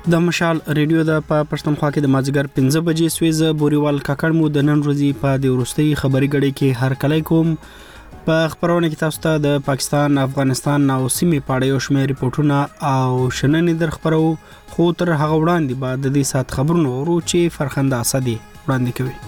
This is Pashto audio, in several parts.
د مشال ریډیو د پښتونخوا کې د مازیګر 15 بجې سويزه بوريوال کاکړ مو د نن ورځې په د ورستۍ خبري غړي کې هر کله کوم په خبرونه کې تاسو ته د پاکستان، افغانستان او سیمې په اړه یو شمېر ریپورتونه او شننې در خبرو، خو تر هغه وړاندې بعد د دې سات خبرونو ورو چې فرخنده اسدي وړاندې کوي.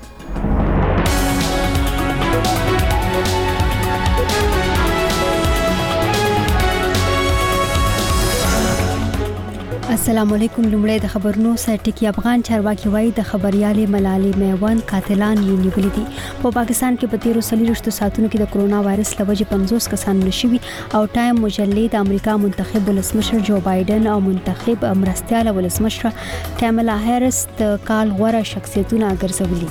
السلام علیکم. لومړی د خبرونو سرټکی افغان چارواکي وایي د خبريالي ملالي میوند قاتلان یې نیولي دي. په پاکستان کې په 13 ساعتونو کې د کرونا وایرس لوجې 50 کسان مړ شوي او ټایم مجلې د امریکا منتخب ولسمشر جو بایدن او منتخب مرستيال ولسمشر کاملا هریس د کال غوره شخصیتونه ګرځولي.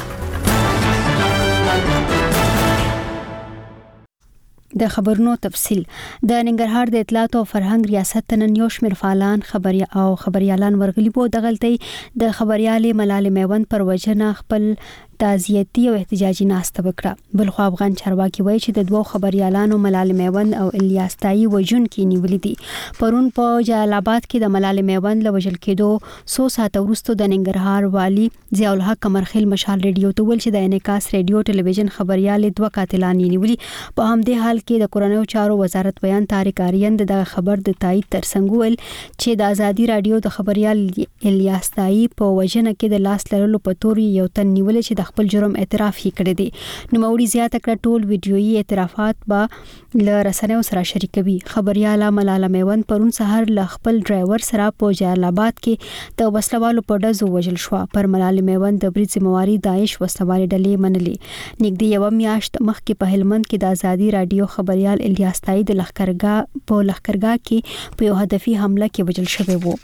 د خبرونو تفصیل. د ننګرهار د اطلاعات او فرهنګ ریاست نن یو شمېر فعالان خبريالان ورغلي وو. د غلطۍ د خبريالي ملالي میوند پر وجنه خپل تعزیتي او احتجاجي ناسته وکړه. بل خو افغان چارواکي وایي چې د دوه خبريالانو ملالي میوند او الیاس تای وجون کې نیولې دي. پرون په جلال آباد کې د ملالي میوند لوجل کېدو 100 ساعت وروسته د ننګرهار والی ضیاء الحق قمرخیل مشال ریډیو ته ویل چې د انعکاس ریډیو ټلویزیون خبريالي دوه قاتلان نیولې. په همدې حال کې د کورنیو چارو وزارت بیان طارق آریان د خبر د تایید ترڅنګ ویل چې د ازادي رادیو د خبريال الیاس تای په وجنه کې د لاس لرلو په تور یو تن نیول چې د خپل جرم اعتراف یې کړی دی. نو موري زیاته کړ ټول ویډیويي اعترافات به ل رسنیو سره شریکوي. خبرياله ملاله میوند پرون سحر ل خپل ډرایور سره په جلال آباد کې د وسلوالو په ډزو وژل شو. پر ملاله میوند د برید ذمہواری داعش وسلوالي ډلې منلې. نږدې یو میاشت مخکې په هلمند کې د ازادي رادیو خبريال الیاس تای د لخکرګاه کې په یو هدفي حمله کې وژل شوی وو.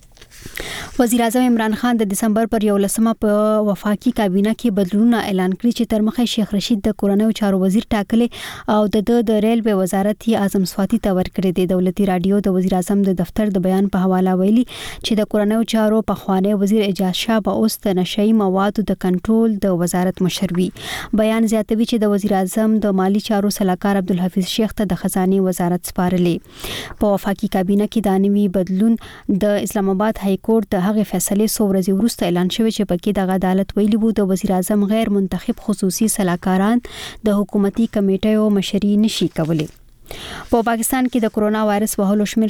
وزیر اعظم عمران خان د دسمبر پر 11 په وفاقي کابینه کې بدلونونه اعلان کړی چې تر مخه شیخ رشید د کورنیو چارو وزیر ټاکلې او د ریلوے وزارت یې اعظم سواتی ته ورکړی دی. دولتي رادیو د وزیر اعظم د دفتر د بیان په حواله ویلي چې د کورنیو چارو په خوانی وزیر اجاز شاه به اوس د نشئی موادو د کنټرول د وزارت مشر وي. بیان زیاتوي چې د وزیر اعظم د مالی چارو سلاکار عبدالحفیظ شیخ ته د خزانه وزارت سپارلې. په وفاقي کابینه کې دانوي بدلون د اسلام آباد های کورټ د هغه فیصله سو ورځې وروسته اعلان شوی چې پکې د عدالت ویلي وو د وزیر اعظم غیر منتخب خصوصي سلاکاران د حکومتي کمیټو مشري نشي کولای. په پاکستان کې د کرونا وایرس وهلو شمیر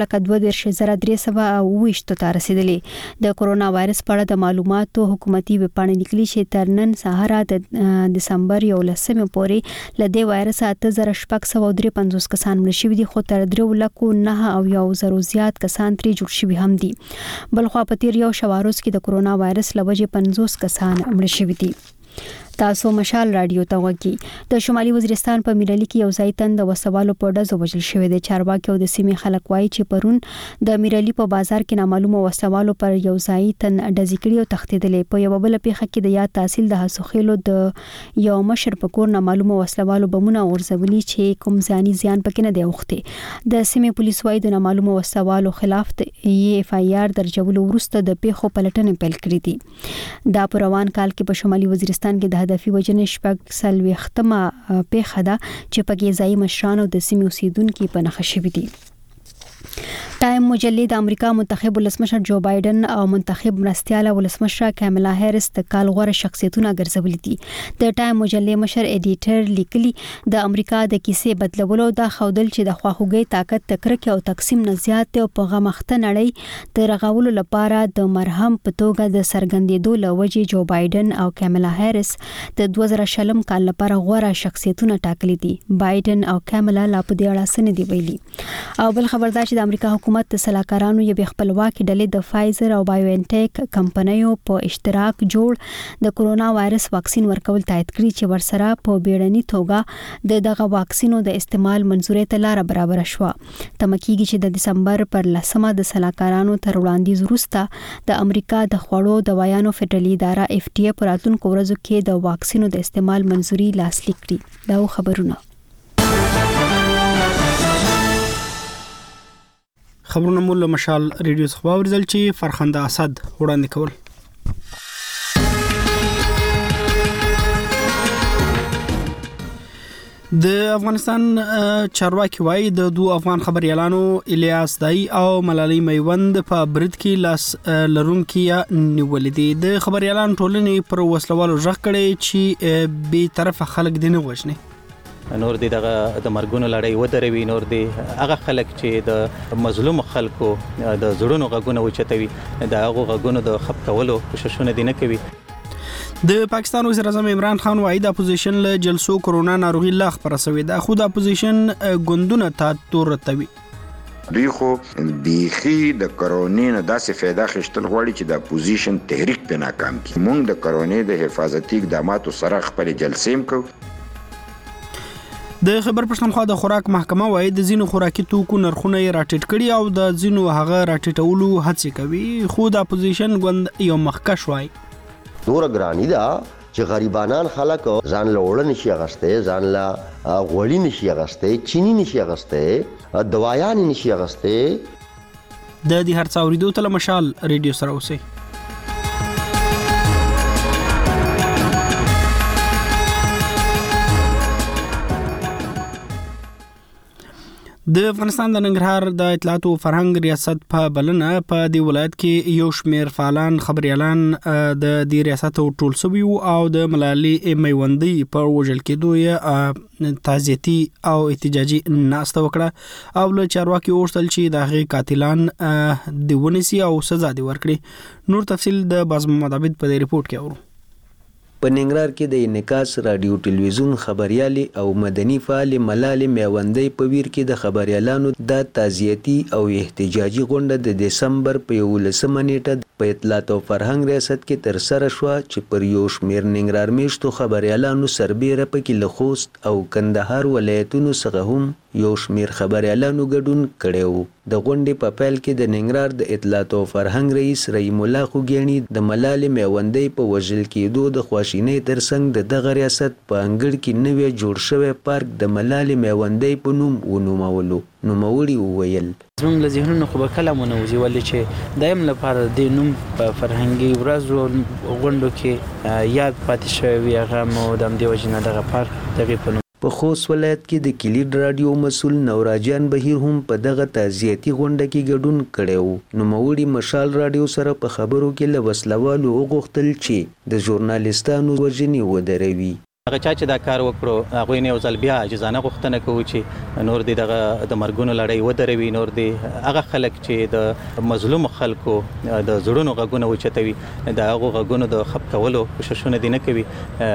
4,32,328 ته رسیدلی. د کرونا وایرس په اړه د معلوماتو حکومتي ویبپاڼه لیکلي چې تر نن سهار د دسمبر 11 پورې ل دې وایرس 8653 کسان مړ شوي دي، خو تر 3,09,000 زیات کسان ترې جوړ شوي هم دي. بل خو په تیر یو شواروز کې د کرونا وایرس لوجې 50 کسان مړ شوي دي. تاسو مشال رادیو ته وګورئ. د شمالي وزیرستان په میرالي کې یو ځای تن د وسوالو په ډزو وژل شوی دی. چارواکي او د سیمې خلک وایي چې پرون د میرالي په بازار کې نامعلومه وسوالو پر یو ځای تن ډزې کړي او تښتېدلې. په یو بل پیښه کې د یاد تحصیل د حسوخیلو د یو مشر په کور نامعلومه وسوالو بمونه ورزولي چې کوم ځاني زیان پکې نه دی اوښتی. د سیمې پولیس وایي د نامعلومه وسوالو خلاف یې اف آی آر درجولو وروسته د پیښو پلټنې پیل کړې دي. دا په روان کال کې په شمالي وزیرستان کې د هدفي وجنې شپږ سلويختمه پیښه ده چې پکې ځای مشران او د سیمې اوسیدونکو په نښه شوي دي. ټایم مجلې د امریکا منتخب ولسمشر جو بایدن او منتخب مرستيال ولسمشر کاملا هریس د کال غوره شخصیتونه ګرځولي دي. د ټایم مجلې مشر ایډیټر لیکلي د امریکا د کیسې بدلولو د خودل چې د خواخوږي طاقت تکرک او تقسیم نه زیات او په غمخته نړۍ د رغولو لپاره د مرهم په توګه د سرګندېدو لوجې جو بایدن او کاملا هریس د 2020 کال لپاره غوره شخصیتونه ټاکلي دي. بایدن او کاملا لا په دې اړه سن دی ویلي. او بل خبردار چې د امریکا حکومت د سلاکارانو یو خپلواکي ډلې د فایزر او بایوانټیک کمپنیو په اشتراک جوړ د کرونا وایرس واکسین ورکول تایید کړي چې ورسره په بیړني توګه دغه واکسینو د استعمال منزوري ته لار برابر شو. تمکیږي چې د دسمبر پر 10 د سلاکارانو تر وړاندیز وروسته د امریکا د خوړو دوايانو فدرالي اداره اف ټي ای پر راتلونکو ورځو کې د واکسینو د استعمال منزوري لاسلیک کړي. دا خبرونه خبرونه مول مشال ریډیو څخه ورزل چې فرخنده اسد وړاندې کول. د افغانستان چارواکي وایي د دوه افغان خبريالانو الیاس دای او ملالۍ میوند په برید کې لاس لرونکي نیولې دي. د خبريالانو ټولنې پر وسلوالو ژغ کړي چې به طرفه خلک دي نه وژني. نور دي دغه د مرګونو لړۍ ودروي، نور دي هغه خلک چې د مظلوم خلکو د زړونو غږونه وچتوي، د هغه غږونو د خپ کولو کوششونه دي نه کوي. د پاکستان وزیر اعظم عمران خان وايي د اپوزیشن له جلسو کرونا ناروغي لا خبره شوې ده، خو د اپوزیشن ګوندونه ته تور رتوي. دوی خو بیخي د کرونې نه داسې فایده خشتل غواړي چې د اپوزیشن تحریک په ناکام کړي. موږ د کرونې د حفاظتي اقداماتو سره خپل جلسې کوو. د خبر پښتونخوا د خوراک محکمه وايي د زینو خوراکي توکو نرخونه راټیټ کړي او د زینو هغه راټیټولو هڅه کوي، خو د اپوزیشن ګوند یو مخکښ وايي دور ګرانی دا چې غریبانان خلک ځان له وړ نشي غسته، ځان له غوړی نشي غسته، چینی نشي غسته، دوايان نشي غسته. د دې هر څاوري دوه تل مشال ریډیو سره اوسئ. د افغانستان د ننګرهار د اطلاعات او فرهنګ ریاست په بلنه په دې ولایت کې یو شمیر فعالان خبريالان د دې ریاست ټول سوي او د ملالۍ میوندي په وژل کېدو یې تعزیتي او احتجاجي ناسته وکړه او له چارواکي وغوښتل چې د هغې قاتلان د ونیسي او سزا دې ورکړي. نور تفصیل د باز محمد عابد په دې ریپورت کې اورو. په ننګرهار کې د انعکاس رادیو ټلویزیون خبريالي او مدني فعال ملالۍ میوندي په ویر کې د خبريالانو د تعزیتي او احتجاجي غونډه د دسمبر په 11 نیټه په اطلاعات او فرهنګ ریاست کې تر سره شو چې پر یو شمیر ننګرهار میشتو خبريالانو سربېره پکې له خوست او کندهار ولایتونو څخه هم یو شمیر خبريالانو ګډون کړي وو. د غونډې په پیل کې د ننګرهار د اطلاعات او فرهنګ رئیس رحیم الله خوګیاڼي د ملالۍ میوندي په وژل کېدو د خواشینۍ ترڅنګ د دغه ریاست په انګړ کې نوې جوړ شوی پارک د ملالۍ میوندي په نوم ونومولو. نوموړي وویل زموږ له ذهنونو خو به کله منوځي ولې چې دایم لپاره د نوم په فرهنګي ورځو غونډو کې یاد پاتې شوی وي، هغه مو د همدې وجې نه دغه پارک دغې په نوم. په خوست ولایت کې د کلید رادیو مسول نوراجان بهیر هم په دغه تعزیتي غونډه کې ګډون کړی وو. نوموړي مشال رادیو سره په خبرو کې له وسلوالو وغوښتل چې د ژورنالیستانو وژنې ودروي. هغه چا چې دا کار وکړو هغه یې یو ځل بیا اجازه غوښتنه کوي چې نور دي دغه د مرګونو لړۍ ودروي، نور دي هغه خلک چې د مظلوم خلکو د زړونو غږونه وچتوي، د هغه غږونو د خپ کولو کوششونه دي نه کوي.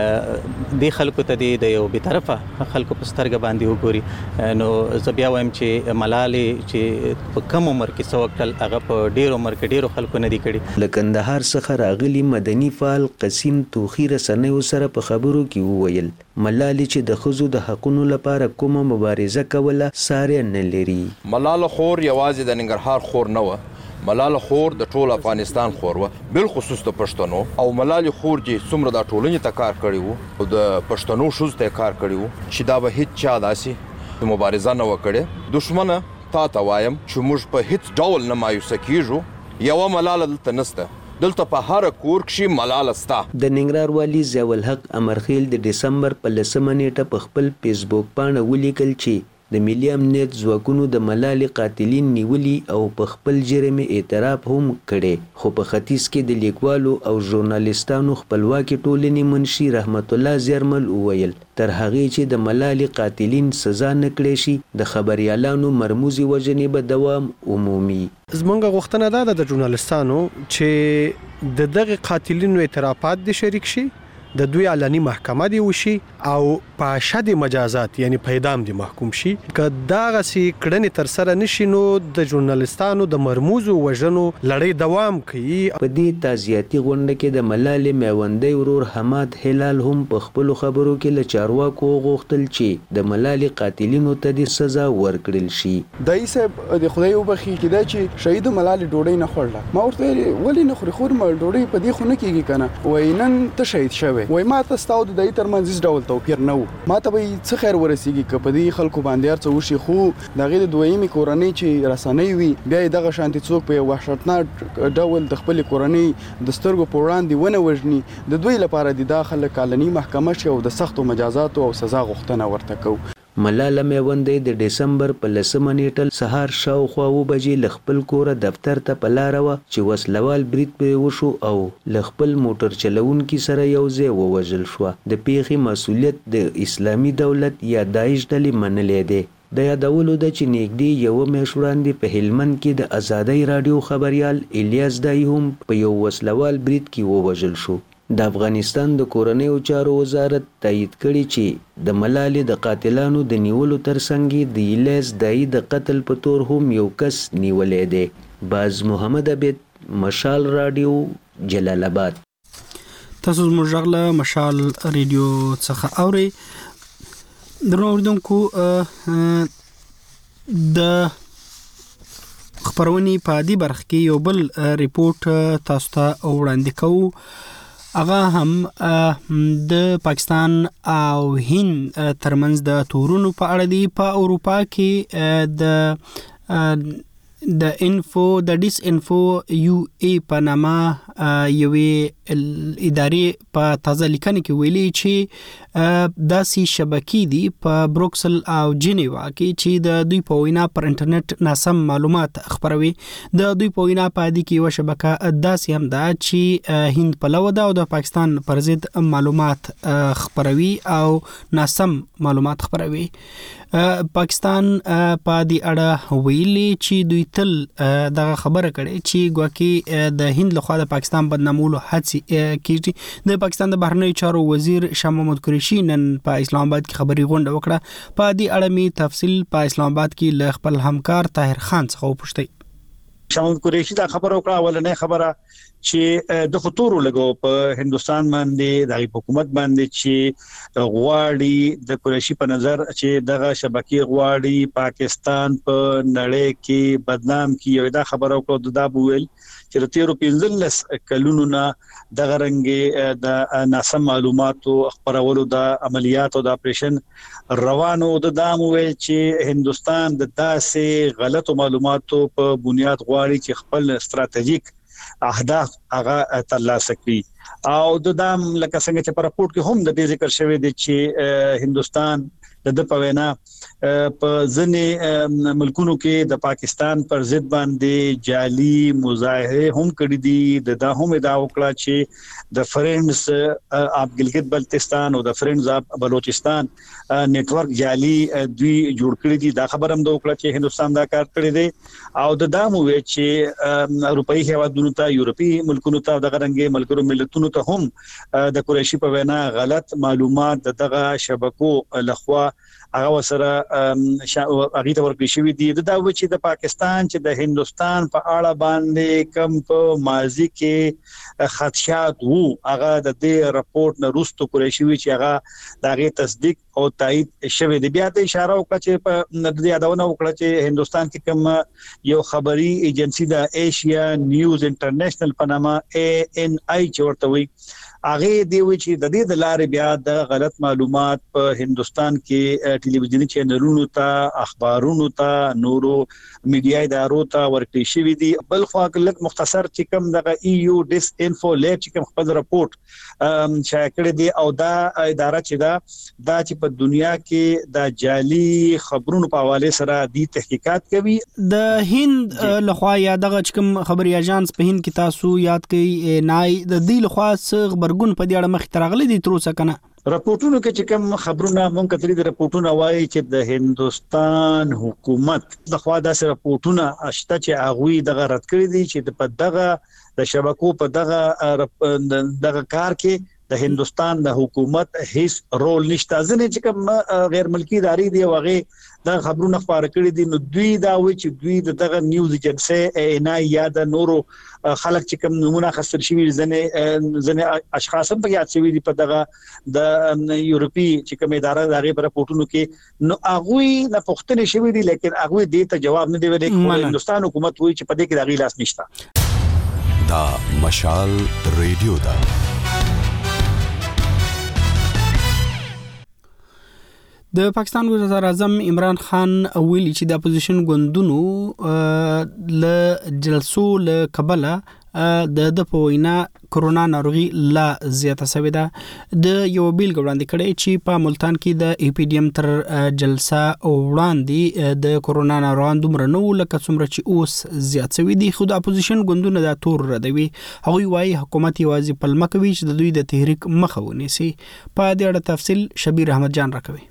د خلکو ته د یو به طرفه خلکو په سترګه باندې وګوري. نو زه بیا وایم چې ملالۍ چې په کم عمر کې څه وکړل هغه په ډیر عمر کې ډیرو خلکو نه دي کړي. له کندهار څخه راغلي مدني فعال قسیم توخی رسنیو سره په خبرو کې وویل ملالۍ چې د ښځو د حقونو لپاره کومه مبارزه کوله ساری نه لري. ملاله خور یوازې د ننګرهار خور نه وه، ملاله خور د ټول افغانستان خور وه، بالخصوص د پښتنو. او ملالۍ خور چې څومره د ټولنې ته کار کړی وو او د پښتنو ښځو ته کار کړی وو چې دا به هیڅ چا داسې مبارزه نه وکړي. دشمنه تا ته وایم چې موږ په هیڅ ډول نه مایوسه کیږو. یوه ملاله دلته نسته، دلته په هر کور کې ملاله ستا. د ننګرهار والی ضیاء الحق امرخیل د دسمبر په 10 نیټه په خپل فیسبوک باندې ولیکل چې د ملي امنیت ځواکونو د ملالۍ قاتلین نیولي او په خپل جرم اعتراف هم کړي. خو په ختیځ کې د لیکوالو او ژورنالیستانو خپلواکي ټولنې منشي رحمت الله زیرمل وویل تر هغې چې د ملالۍ قاتلین سزا نه کړی شي د خبريالانو مرموزي وژنې به دوام عمومي. زمونږ غوښتنه ده د ژورنالیستانو چې د دغه قاتلینو اعترافات دي شریک شي، د دوی علني محکمه دی وشي او په شد مجازات یعنی په اعدام دی محکوم شي. که دغه سي کړنې تر سره نشي نو د ژورنالیستانو د مرموزو وژنو لړۍ دوام کوي. په دې تعزیتي غونډه کې د ملالۍ میوندي ورور حماد هلال هم په خپل خبرو کې له چارواکو غوښتل چې د ملالۍ قاتلینو ته د سزا ورکړل شي. دای صاحب د خدای وبخي کېدای چې شهید ملالۍ ډوډۍ نه خوړله. ما ورته ولې نه خوري؟ خور ما ډوډۍ په دې خو نه کېږي کنه. وای نن ته شهید شوی، وای ما ته ستاسو د دای ترمنځ ډول ته توپیر نه و. ما ته به څه خیر ورسیږي که په دې خلکو باندې هر څه وشي، خو د هغې د دویمې کورنۍ چې رسنۍ وي بیا یې دغه شانتې څوک په یو وحشتناک ډول د خپلې کورنۍ د سترګو په وړاندې ونه وژني، د دوی لپاره د دا خلک قانوني محکمه شي او د سختو مجازاتو او سزا غوښتنه ورته کوو. ملاله میوندۍ د ډسمبر په 10مه نیټه سهار شاوخوا 9 بجې له خپل کوره دفتر ته په لاره وه چې وسلوال برید پرې وشو او له خپل موټر چلونکي سره یو ځای ووژل شوه. د پیښې مسؤلیت د اسلامي دولت یا داعش ډلې منلی دی. د یادولو ده چې نږدې یوه میاشت وړاندې په هلمند کې د ازادۍ راډیو خبریال الیاس دای هم په یو وسلوال برید کې ووژل شو. د افغانستان د کورنیو چارو وزارت تایید کړي چې د ملالۍ د قاتلانو د نیولو ترڅنګ د الیاس دای د قتل په تور هم یو کس نیولی دی. باز محمد عبید، مشال راډیو، جلال آباد. تاسو زموږ غږ له مشال ریډیو څخه اورئ. درنو اوریدونکو، د خبرونې په دې برخه کې یو بل ریپورت تاسو ته وړاندې کوو. هغه هم د پاکستان او هند ترمنځ د تورونو په اړه دی. په اروپا کې د ډیس انفو یو ای په نامه یوې ادارې په تازه لیکنه کې ویلي چې داسې شبکې دي په بروکسل او جنیوا کې چې د دوی په وینا پر انټرنیټ ناسم معلومات خپروي. د دوی په وینا په دې کې یو شبکه داسې هم ده چې هند پلوه ده او د پاکستان پر ضد معلومات خپروي او ناسم معلومات خپروي. پاکستان په دې اړه ویلي چې دوی تل دغه خبره کړي چې ګواکې د هند لخوا د پاکستان بدنامولو هڅې کیږي. د پاکستان د بهرنیو چارو وزیر شاه محمود قریشي نن په اسلام آباد کې خبري غونډه وکړه. په دې اړه می تفصیل په اسلام آباد کې له خپل همکار طاهر خان څخه وپوښتنه. شاه محمود قریشي دا خبره وکړه، اولنې خبره چې د خطر لګو په هندستان باندې د حکومت باندې چې غواړي د قریشي په نظر چې دغه شبکې غواړي پاکستان په نړۍ کې بدنام کی. یو دا خبره وکړه د بویل چې تیر 15 کلونو نه دغه رنګ د ناسم معلوماتو خبرولو د عملیات او د اپریشن روانو د دامو ویل چې هندستان د داسې غلطو معلوماتو په بنیاد غواړي چې خپل ستراتیژیک اهداف هغه ترلاسه کړي. او د دام لکه څنګه چې په راپورټ کې هم د دې ذکر شوی دی چې هندستان د په وینا په ځنې ملکونو کې د پاکستان پر ضد باندې جعلي مظاهره هم کړې دي. دا هم دا وکړه چې د فرندز اف ګلګت بلتستان او د فرندز اف بلوچستان نیټورک جعلي دوی جوړ کړی دي. دا خبر هم دا وکړه چې هندستان دا کار کړی دی او د دامو وی چې اروپאי هیوادونو ته، یورپی ملکونو ته، دغه رنګ ملګرو ملتونو ته هم د قریشي په وینا غلط معلومات دغه شبکو لخوا هغه وسره هغه ته ورکړی شوی دی. دا و چې د پاکستان چې د هندستان په اړه باندې کم په ماضی کې خدشات وو، هغه د دې راپورټ نه وروسته قریشي وی چې هغه دغه تصدیق او تایید شوی دی. بیا ته اشاره وکړه چې په دې یادونه وکړه چې هندستان کې کوم یو خبري ایجنسی د ایشیا نیوز انټرنیشنل په نامه ANI چې ورته وی، هغه دی چې د دې د لارې بیا د غلط معلومات په هندستان کې ټلویزیونی چینلونو ته، اخبارونو ته، نورو میډیا ادارو ته ورکړی شوی دی. بل خو کلک مختصر چې کوم دغه EU ډیس انفو لیب چې کوم خپل راپورټ شایع کړی دی او دا اداره چې دا چې په دنیا کې د جعلي خبرونو په حواله سره د تحقیقات کوي. د هند لخوا یا دغه کوم خبري اژانس په هند کې تاسو یاد کړئ نای د دې لخوا څه خبرګون په دې اړه مخ ترغلي دي تر اوسه کنه؟ راپورټونو کې چې کوم خبرونه مونږ کتري د راپورټونو وایي چې د هندستان حکومت د خوا داسې راپورټونه اشته چې هغه دغه رد کړی دي چې په دغه د شبکو په دغه کار کې د هندستان د حکومت هیڅ رول نشته. ځنه چې کوم غیر ملکی ادارې دی واغې دا خبرونه خبره کړې دي، نو دوی دا وایي چې دوی دغه نیوز ایجنسی ANI یا د نورو خلک چې کوم نمونه خسر شوی ځنه اشخاص هم په یاد شوی دي په دغه د یورپی چې کوم اداره دغه راپورټونو کې، نو هغه نه پوښتنه شوی دي لیکن هغه دې ته جواب نه دی ویلي. هندستان حکومت وایي چې په دې کې دغه لاس نشته. دا مشال ریډیو دا د پاکستان وزیر اعظم عمران خان ویلي چې د اپوزیشن ګوندونو له جلسو له قبله د پوینا کرونا ناروغي لا زیاته شوې ده. د یو بیلګه وړاندې کړي چې په ملتان کې د ای پی ډی ایم تر جلسه وړاندې د کرونا ناروغان دومره نو لکه څومره چې اوس زیات شوي دي. خو د اپوزیشن ګوندونه دا تور ردوي. هغوی وايي حکومت یوازې پلمه کوي چې د دوی د تحریک مخه ونیسي. په دې اړه تفصیل شبیر احمد جان راکوي.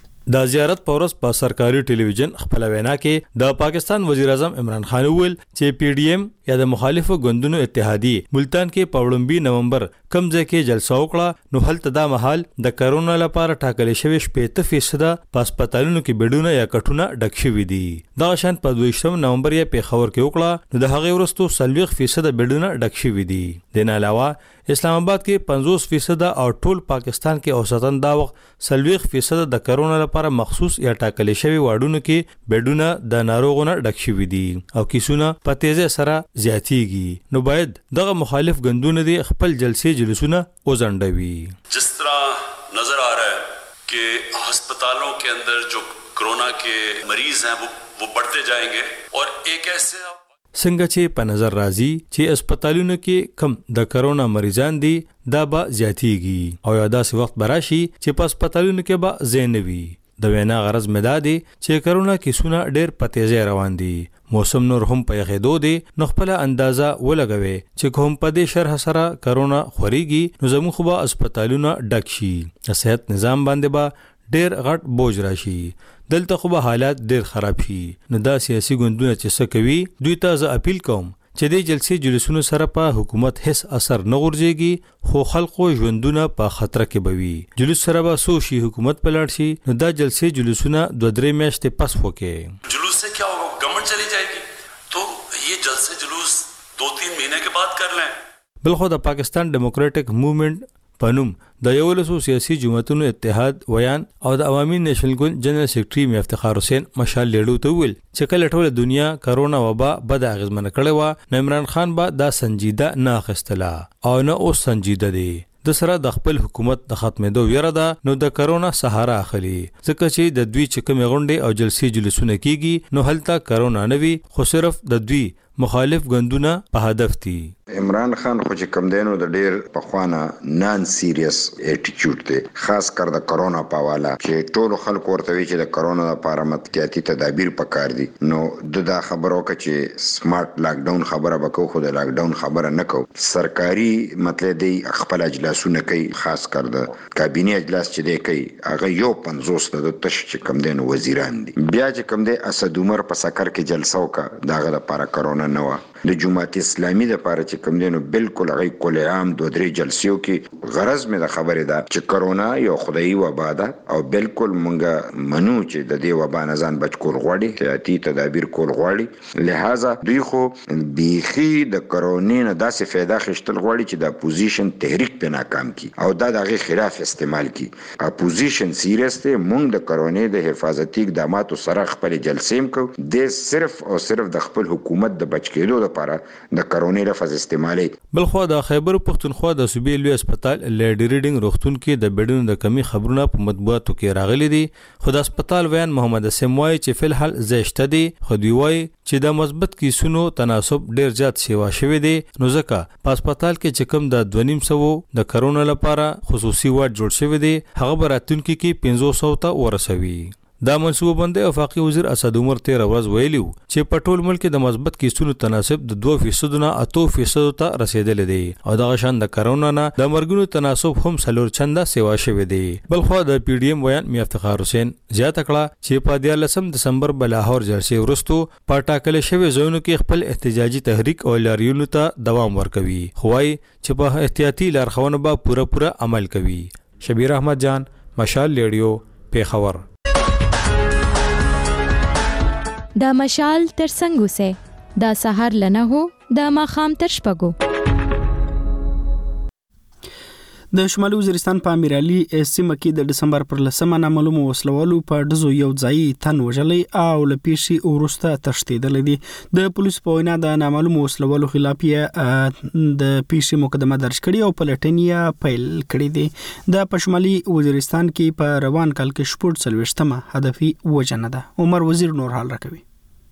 د زیارت پورس په سرکاري ټلویزیون خپل وینا کې د پاکستان وزیر اعظم عمران خان ویل چې پی ډی ایم یا د مخالفو ګوندونو اتحادیه ملتان کې په 2 نومبر کم ځای کې جلسه وکړه، نو هلته دا مهال د کرونا لپاره ټاکل شوی 80% په هسپتالونو کې بیډونه یا کټونه ډک شوي دي. دا شان په 22 نومبر یې پیښور کې وکړه، نو د هغې وروسته 40% بیډونه ډک شوي دي. د نه علاوه اسلام آباد کې 50% او ټول پاکستان کې اوسطاً دا وخت 40% د کرونا لپاره مخصوص یا ټاکل شوی واډونو کې بیډونه د ناروغانو ډک شوي دي او کیسونه په تیزه سره زیاتیږي. نو باید دغه مخالف ګوندونه دي خپل جلسونه وزنډوي. جس طرح نظر آ رہا ہے کہ ہسپتالوں کے اندر جو کورونا کے مریض ہیں وہ بڑھتے جائیں گے اور ایک ایسے څنګه چې په نظر راځي چې هسپتالونو کې کم د کرونا مریضان دي دا به زیاتیږي او یا داسې وخت به راشي چې په هسپتالونو کې به ځای نه وي. د وینا غرض مې دا دی چې کرونا کیسونه ډېر په تیزه روان دي، موسم نور هم په یخېدو دی، نو خپل اندازه ولګوي چې کوم په دې شرح سره کرونا خوريږي نو زموږ خو به هسپتالونه ډک شي، صحت نظام باندې به ډېر غټ بوج راشي، دلته خو به حالات ډېر خراب شي. نو دا سیاسي ګوندونه چې څه کوي دوی ته زه اپیل کوم چې د جلسې جلسونو سره په حکومت هیڅ اثر نه غورځيږي، خو خلکو ژوندونه په خطر کې بوي. جلوس سره به سو شي حکومت پلاړ شي، نو دا جلسې جلسونه 2-3 میاشتې پس وکړي. جلوس سے کیا ہوگا؟ گورنمنٹ چلی جائے گی، تو یہ جلسے جلوس 2-3 مہینے کے بعد کر لیں. بلخو د پاکستان ډیموکراټک موومېنټ پنوم د یولسو سیاسي جماعتونو اتحاد ویان او د عوامي نېشنل ګوند جنرال سیکریټري میر افتخار حسین مشال لیډو ته ویل چې کله ټوله دنیا کرونا وبا بد اغیزمنه کړې وه، نو عمران خان به دا سنجیده نه اخیستله او نه اوس سنجیده دی. د سره د خپل حکومت د ختمېدو ویره ده، نو د کرونا سهاره اخلي، ځکه چې د دوی چې کومې غونډې او جلسې جلسونه کیږي نو هلته کرونا نه وي، خو صرف د دوی مخالف ګوندونه په هدف دي. عمران خان خو چې کم دینو د ډیر پخوانه نان سیریس اټیټیوډ دی، خاص کر د کرونا په حواله چې ټول خلکو ورته وی چې د کرونا لپاره متقاطی تدابیر پکار دي. نو د خبرو کې چې سمارټ لاک ډاون خبره وکړو، خو د لاک ډاون خبره نه کو. سرکاري مطلب دی خپل اجلاسونه کوي، خاص کر د کابینه اجلاس چې دی کوي هغه یو 50 د تش چې کم دینو وزیران دي. بیا چې کم دی اسد عمر په سکر کې جلسه وکړه، داغه لپاره کرونا نه و. د جماعت اسلامي د لپاره چې کوم دینو بالکل هغه کول عام 2-3 جلسیو کې غرض مې د خبره ده چې کرونا یو خدایي وبا ده او بالکل مونږه منو چې د دې وبا نه ځان بچ کول غواړي، احتیاطي تدابیر کول غواړي. لہذا دوی خو بیخي د کرونا نه داسې فایده خشتل غواړي چې د اپوزیشن تحریک په ناکام کی او دا دغه خلاف استعمال کی. اپوزیشن سیریس ته مونږ د کرونا د حفاظتي اقداماتو سره خپل جلسې کو، د صرف او صرف د خپل حکومت د بچ کېدو لپاره د کرونا لفظ استعمالي. بلخو د خیبر پښتونخوا د صوبې لوی هسپتال لیډي ریډینګ روغتون کې د بیډونو د کمی خبرونه په مطبوعاتو کې راغلي دي، خو د هسپتال ویان محمد اسم وايي چې فل حال زیشته دي، خو دوی وايي چې د مثبت کیسونو تناسب ډیر زیات شوی شوی دی، نو ځکه په هسپتال کې چې کوم د 2.5 د کرونا لپاره خصوصي وارډ جوړ شوی دی هغه براتونکو کې 500 ته ورسوي. دا منصوبه بندي وفاقي وزیر اسد عمر 13 ورځ ویلیو چې په ټول ملک د مثبت کیسونو تناسب د 2% نه 8% ته رسیدل دي او د غشان د کرونا نه د مرګونو تناسب هم سلور چنده سیوا شوی دی. بلخو د پی ډی ایم ویان میر افتخار حسین زیاته کړه چې په 14 دسمبر بلاهور جلسې ورستو په ټاکل شوی ځایونو کې خپل احتجاجي تحریک او لاریونو ته دوام ورکوي، خوای چې په احتیاطي لارښوونو به پوره عمل کوي. شبیر احمد جان، مشال ریډیو، پیښور. دا مشال تر څنګه سه دا سحر لنه هو دا ماخام تر شپګو. د شمالي وزیرستان په امیر علي سیمه کې د دسمبر پر 10 نامعلومو وسلوالو په دزو یو ځای تن وژلې او لپیشي ورسته تشدیدل دي. د پولیس په وینا د نامعلومو وسلوالو خلاف یې د پیشي مقدمه درج کړې او پلټنیا پیل کړې دي. د شمالي وزیرستان کې په روان کال کې شپږ څلويشتمه هدفي وجنه ده. عمر وزیر نور حال راکوي.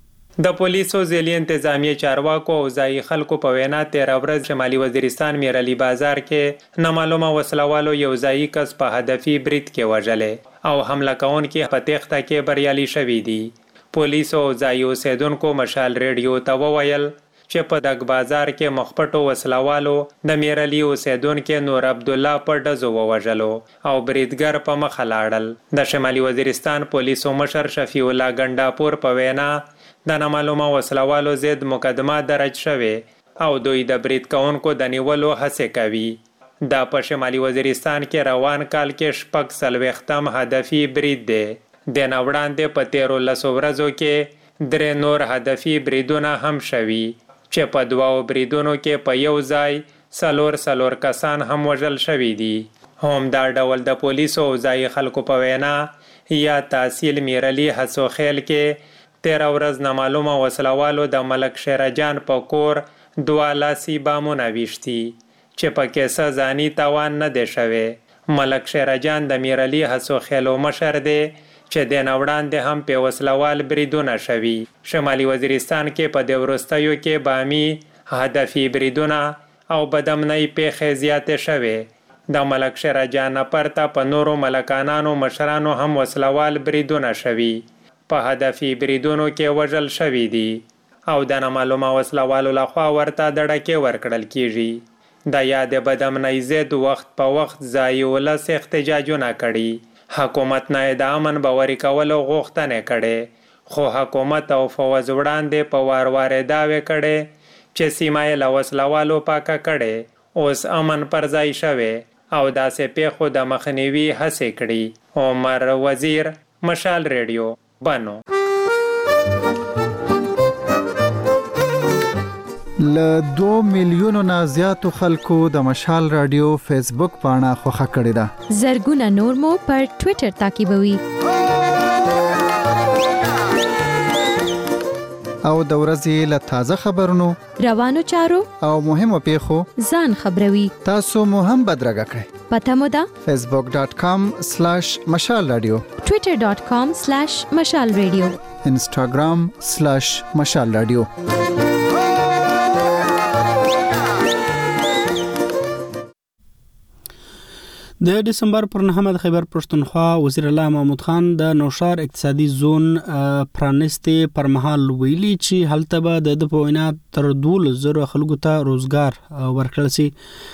د پولیسو ځلې انتظامی چارواکو او ځای خلکو په وینا 13 ورځ شمالي وزیرستان میر علي بازار کې نامعلومه وسلوالو یو ځای کس په هدفي برید کې وژلې او حمله کوونکي په تخته کې بریالي شوي دي. پولیسو او ځای اوسیدونکو مشال ریډیو ته وویل چې په دغ بازار کې مخپټو وسلوالو د میر علي اوسیدونکو نور عبد الله په دزو وژلو او بریدګر په مخ لاړل. د شمالي وزیرستان پولیسو مشر شفیع الله ګنداپور په وینا د نامعلومه وسلوالو ضد مقدمه درج شوه او دوی د برید کوونکو د نیولو هڅه کوي. دا په شمالي وزیرستان کې روان کال کې شپږ څلويختم هدفي برید دی. د نوړاندې په 13 ورځو کې درې نور هدفي بریدونه هم شوي چې په دوو بریدونو کې په یو ځای څلور کسان هم وژل شوي دي. هم دا ډول د پولیسو او ځای خلکو په وینا یا تحصیل میر علي هڅو خیل کې 13 ورځ نامعلومه وسلوالو د ملک شیرجان په کور 2 لاسي بامونه ویشتي چې په کې څه ځاني تاوان نه دی شوی. ملک شیرجان د میر علي هڅو خیلو مشر دی چې د نوړاندې هم په وسلوال بریدونه شوي. شمالي وزیرستان کې په د ورستیو کې بامي هدفي بریدونه او بدامنۍ پیښې زیاتې شوي. د ملک شیرجان پرته په نورو ملکانانو مشرانو هم وسلوال بریدونه شوي. په هدفي بریدونو کې وژل شوي دي او د نامعلومه وسلوالو لخوا ورته دړکې ورکړل کیږي. د یاد بدامنۍ ضد وخت په وخت ځای ولس احتجاجونه کړي. حکومت نه د امن باوري کولو غوښتنه کړي خو حکومت او فوج وړاندې په وار داوی کړي چې سیمه له وسلوالو پاکه کړي. اوس امن پر ځای شوی او داسې پیښو د مخنیوي هڅې کړي. عمر وزیر مشال ریډیو بانو. ل 2 میلیونو نه زیاتو خلکو د مشال رادیو فیسبوک پاڼه خوښه کړې ده. زرګونه نور مو پر ټوئیټر تعقیبوي. او د ورځې له تازه خبرونو روانو چارو او مهمو پیښو ځان خبروي. تاسو مو هم بدرګه کړئ. پته مو ده facebook.com/مشال رادیو، twitter.com/مشال رادیو، instagram/مشال رادیو. د دسمبر پر 9 د خیبر پښتونخوا وزیر الله محمود خان د نوشار اقتصادي زون پرانستې پر مهال ویلي چې هلته به د پوینا تر 12,000 خلکو ته روزګار ورکړل شي.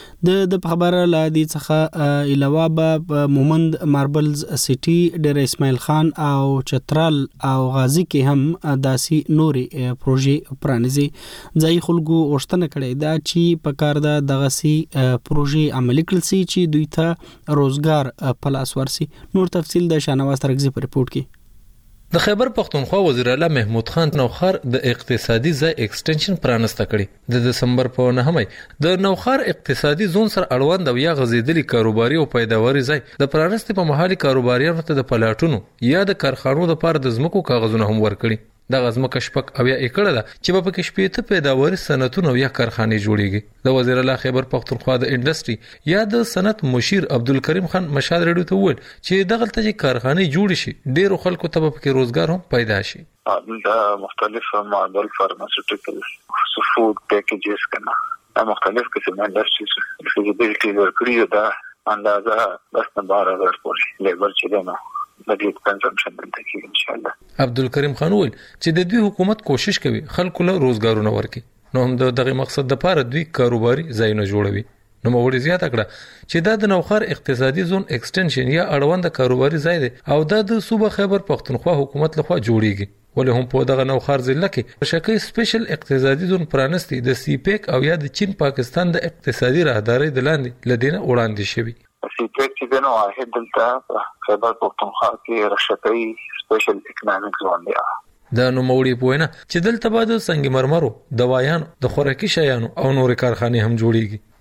د خبره لادي څخه علاوه به مومند ماربلز سټي ډیر اسماعیل خان او چترال او غازی کې هم داسي نوري پروژې پرانیزي. ځای خلکو غوښتنه کړې ده چې په کار د دغسي پروژې عملي کړل شي چې دوی ته روزګار پلاس ورسي. نور تفصیل د شانواز ترغزي په ریپورت کې. د خیبر پښتونخوا وزیر اعلی محمود خان نوخار د اقتصادي ځای ایکسټنشن پرانسته کړي. د دسمبر په 9 د نوخار اقتصادي زون سره اړوند او یا غزیدلي کاروباري او پیداواري ځای د پرانسته په محلي کاروباریانو ته د پلاټونو یا د کارخانو د پاره د ځمکو کاغذونه هم ورکړي. د غزمکه شپک او یا ایکړه ده چې په کې شپېته پیداواري صنعتونه یا کارخانې جوړیږي. د وزیر اعلی خیبر پښتونخوا د انډستری یا د صنعت مشیر عبدالکریم خان مشال رډو ته وویل چې دغه ته چې کارخانې جوړ شي ډیرو خلکو ته په کې روزګار هم پیدا شي. د مختلف معدل فارماسیوټیکل فود پیکیجز کنا مختلف قسم انډستریز فیزیبিলিټی ورکړي دا اندازه بس نه 12,000 پورې لیبر چې نه مزید کنزمپشن دلته کې ان شاء الله. عبدالکریم خان وویل چې د دوی حکومت کوشش کوي خلکو له روزګارونه ورکړي. نو هم دغه مقصد د پاره دوی کاروباري ځایونه جوړوي. نو موږ زیاته کړه چې دا د نوخار اقتصادي زون ایکسټنشن یا اړوند کاروباري ځای دی او د صوبه خیبر پښتونخوا حکومت لخوا جوړیږي. ولې هم په دغه نوخار ضلع کې شکه سپیشل اقتصادي زون پرانستی د سی پیک او یا د چین پاکستان د اقتصادي راهداري د لاندې لدینه وړاندې شوی. سی پیک چې نو واحد دلته خیبر پښتونخوا کې رشتي سپیشل اکونومیک زون دی. دا نو موړي پوینه چې دلته بعد سنگ مرمرو، دوايانو، د خوراکي شیانو او نور کارخانې هم جوړیږي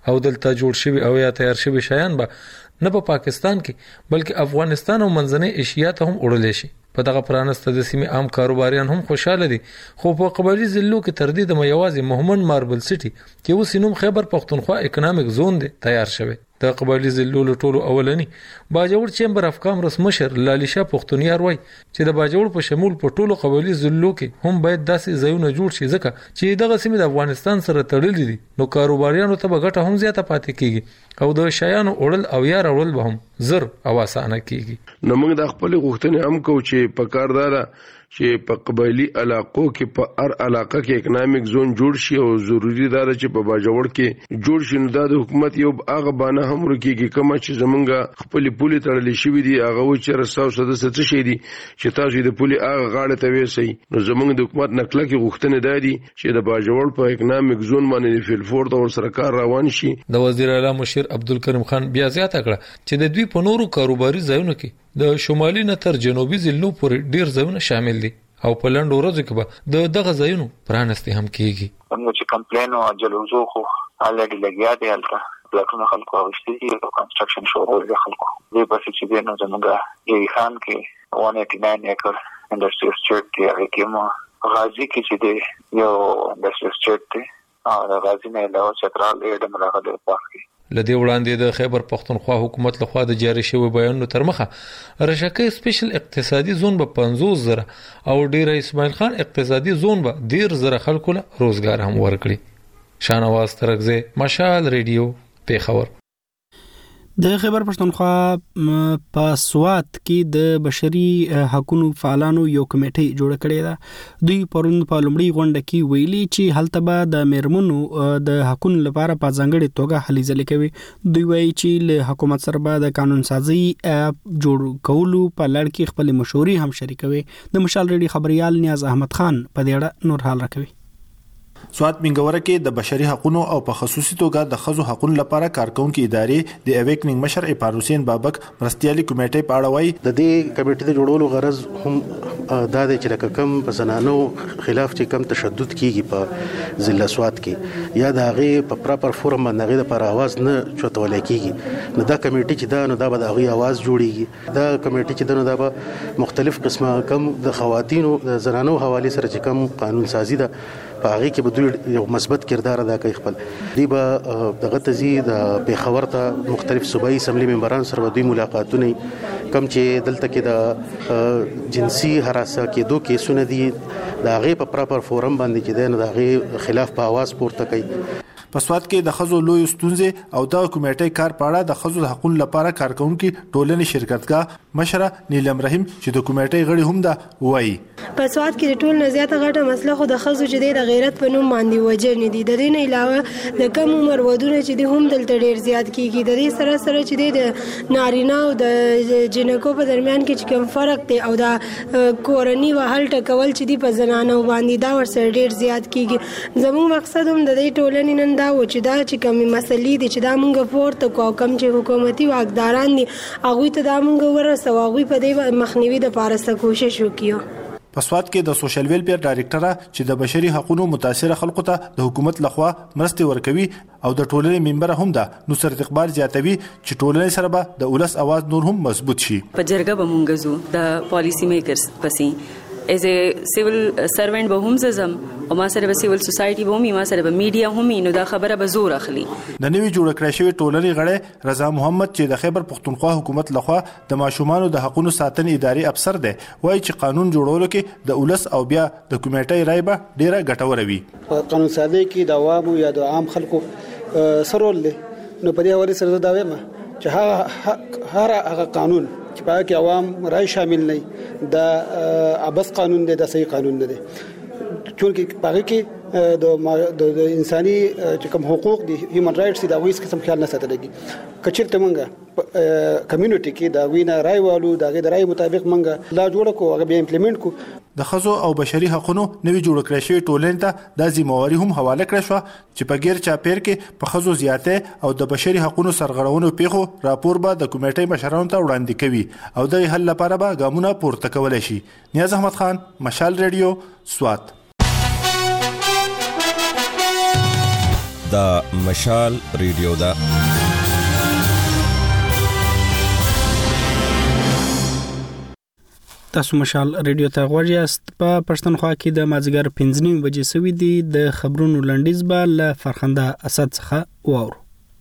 او دلته جوړ شوی او یا تیار شوی شیان به نه په پاکستان کې بلکې افغانستان او منځنۍ ایشیا ته هم وړل شي. په دغه پرانسته د سیمې عام کاروباریان هم خوشاله دي، خو په قبایلی ضلعو کې تر دې د یوازې مومن ماربل سټي چې اوس نوم خیبر پختونخوا اکونومیک زون دی تیار شوی. د قبایلی ضلعو له ټولو اولنی باجوړ چیمبر اف کامرس مشر لالیشا پختونیار وای چې د باجوړ په شمول په ټولو قبایلی ضلعو کې هم باید داسې ځایونه جوړ شي ځکه چې دغه سیمې د افغانستان سره تړلې دي، نو کاروباریانو ته به ګټه هم زیاته پاتې کیږي او د شیانو وړل او یا راوړل به هم زر او اسانه کیږي. نو موږ د خپل غوښتنې هم کوو چې په کاردار چې په قبایلی علاقو کې په هر علاقه کې اکونومیک زون جوړ شي او ضروری ده چې په باجوړ کې جوړ شي. نو د حکومت یو هغه بانه هم ورکیږي کومه چې زمونږ خپل پولي تړلې شوی دي هغه و چې رساو سدسه څه شي دي چې تاسو د پولي هغه غاړه ته وېسي. نو زمونږ د حکومت نکله کې غوښتنه ده دي چې د باجوړ په اکونومیک زون باندې فلفورد او سرکار روان شي. د وزیر اعلی مشیر عبدالکریم خان بیا زیاته کړه چې د دوی په نورو کاروباري ځایونو کې د شمالي نه تر جنوبي ضلعو پورې ډیر ځایونه شامل دي او په لنډو ورځو کې به دغه ځایونو پرانستې هم کیږي. موږ چې کمپلین او جلوزو خو الریډي لګیا دی هلته پلاټونه خلکو اخیستي دي او کنسټرکشن شروع دی خلکو دې پسې چې دی نو زموږ یوی خان کې 189 ایکر انډسټریل سټیټ دی هغې کې مو غازي کې چې دی یو انډسټریل سټیټ دی او غازي نه علاوه چترال ایډم راغلی پاک کې. لدې وړاندې د خیبر پختونخوا حکومت لخوا د جاری شوی بیانونو تر مخه رشکه سپیشل اقتصادي زون به 50,000 او ډیره اسماعیل خان اقتصادي زون به 10,000 خلکو له روزګار هم ورکړي. شانواز ترغزه مشال ریډیو پیښور. د خیبر پښتونخوا په سوات کې د بشري حقوقو فعالانو یو کمیټه جوړ کړې ده. دوی پرون په لومړی غونډه کې ویلي چې هلته به د میرمنو د حقوقو لپاره په ځانګړي توګه هلې ځلې کوي. دوی وایي چې له حکومت سره به د قانون سازي جوړ کولو په لړ کې خپل مشورې هم شریکوي. د مشال ریډیو خبريال نیاز احمد خان په دې اړه نور حال راکوي. سوات منګوره کې د بشري حقوقو او په خصوصي توګه د خزو حقوقو لپاره کارکونکو ادارې د اویکنینګ مشر اپار حسین بابک مرستيالي کمیټې په اړه وایي د دې کمیټې د جوړولو غرض هم دا دی چې کم په زنانو خلاف چې کم تشدد کیږي په ضلع سوات کې یا د هغه په پراپر فورم باندې هغه لپاره आवाज نه چوتول کیږي. نو دا کمیټې چې دا نو دا به د هغه आवाज جوړیږي. دا کمیټې چې دا به مختلف قسمه کم د خواتینو د زنانو حواله سره چې کم قانون سازي ده په هغه کې به دوی یو مثبت کردار ادا کوي. خپل دی به دغه تزي د پیښور ته مختلف صوبایي اسمبلی ممبران سره دوی ملاقاتونه کم چې دلته کې د جنسي هراسه کېدو کیسونه دي د هغه په پراپر فورم باندې چې د هغه خلاف په आवाज پورته کوي. په سوات کې د خزو لوی ستونزې او د کمیټې کار پاړه د خزو حقوقو لپاره کارکونکو ټولنې شرکتګاه مشره نیلم رحیم چې د کمیټې غړي هم ده وایي په سوات کې ټول نه زیاته غټه مسله خو د خزو چې د غیرت په نوم باندې وجر نه دي. د دې نه علاوه د کم عمر ودونه چې د هم دلته ډیر زیات کیږي. د دې سره چې د نارینه او د جنکو په درمیان کې کوم فرق دی او د کورنۍ وهل ټکول چې دی په زنانو باندې دا ورسره ډیر زیات کیږي. زموږ مقصد هم د دې ټولنې نن دا و چې دا چې کومې مسلې دي چې دا مونږ پورته کو کوم چې حکومتي واکداران دي هغه ته دا مونږ ورسو هغه په دې مخنیوي د پارسته کوشش وکړو. په سوات کې د سوشل ویلفیر ډایریکټر چې د بشري حقوقو متاثر خلکو ته د حکومت لخوا مرستې ورکوي او د ټولنې ممبر هم ده نصرت اقبال زیاتوي چې ټولنې سره به د ولس आवाज نور هم مضبوط شي. په جرګه به مونږ زو د پالیسی میکرز پسې as a civil servant به هم زم او ما سره به سیویل سوسایټي به هم ما سره به میډیا هم نو دا خبره به زور اخلي. د نوی جوړ کړی شوی ټولنې غړی رضا محمد چې د خیبر پختونخوا حکومت لخوا د ماشومانو د حقوقو ساتنې ادارې افسر دی وایي چې قانون جوړولو کې د ولس او بیا د کمیټې رای به ډیره ګټوره وي. قانون سازي کې د عوامو یا د عام خلکو سرول له نو په دې حواله سره دا وایم چې هغه قانون چې په کې عوام رای شامل نه د ابس قانون دی د صحیح قانون نه دی چونکه په کې د انساني چې کوم حقوق دي هیومن رائټس دا وایي قسم خیال نه ساتلږي. کچېرته مونږه کمیونټي کې دا وینا رای والو دا غي د رای مطابق مونږه لا جوړ کو هغه به امپلیمنٹ کو. د خزو او بشري حقوقو نوی جوړ کړی شوی ټولنې ته د ذمہواری هم حواله کړی شو چې په غیر چاپیر کې په خزو زیاته او د بشري حقوقو سرغړونو پیښو راپور به د کمیټې مشرانو ته وړاندې کوي او د حل لپاره به ګامونه پورته کولای شي. نیاز احمد خان مشال ریډیو سوات. دا مشال ریډیو دا تاسو مشال ریډیو ته غوږ یاست. په پښتونخوا کې د مازیګر 5:30 بجې سوي دي. د خبرونو لنډیز به له فرخنده اسد څخه واورو.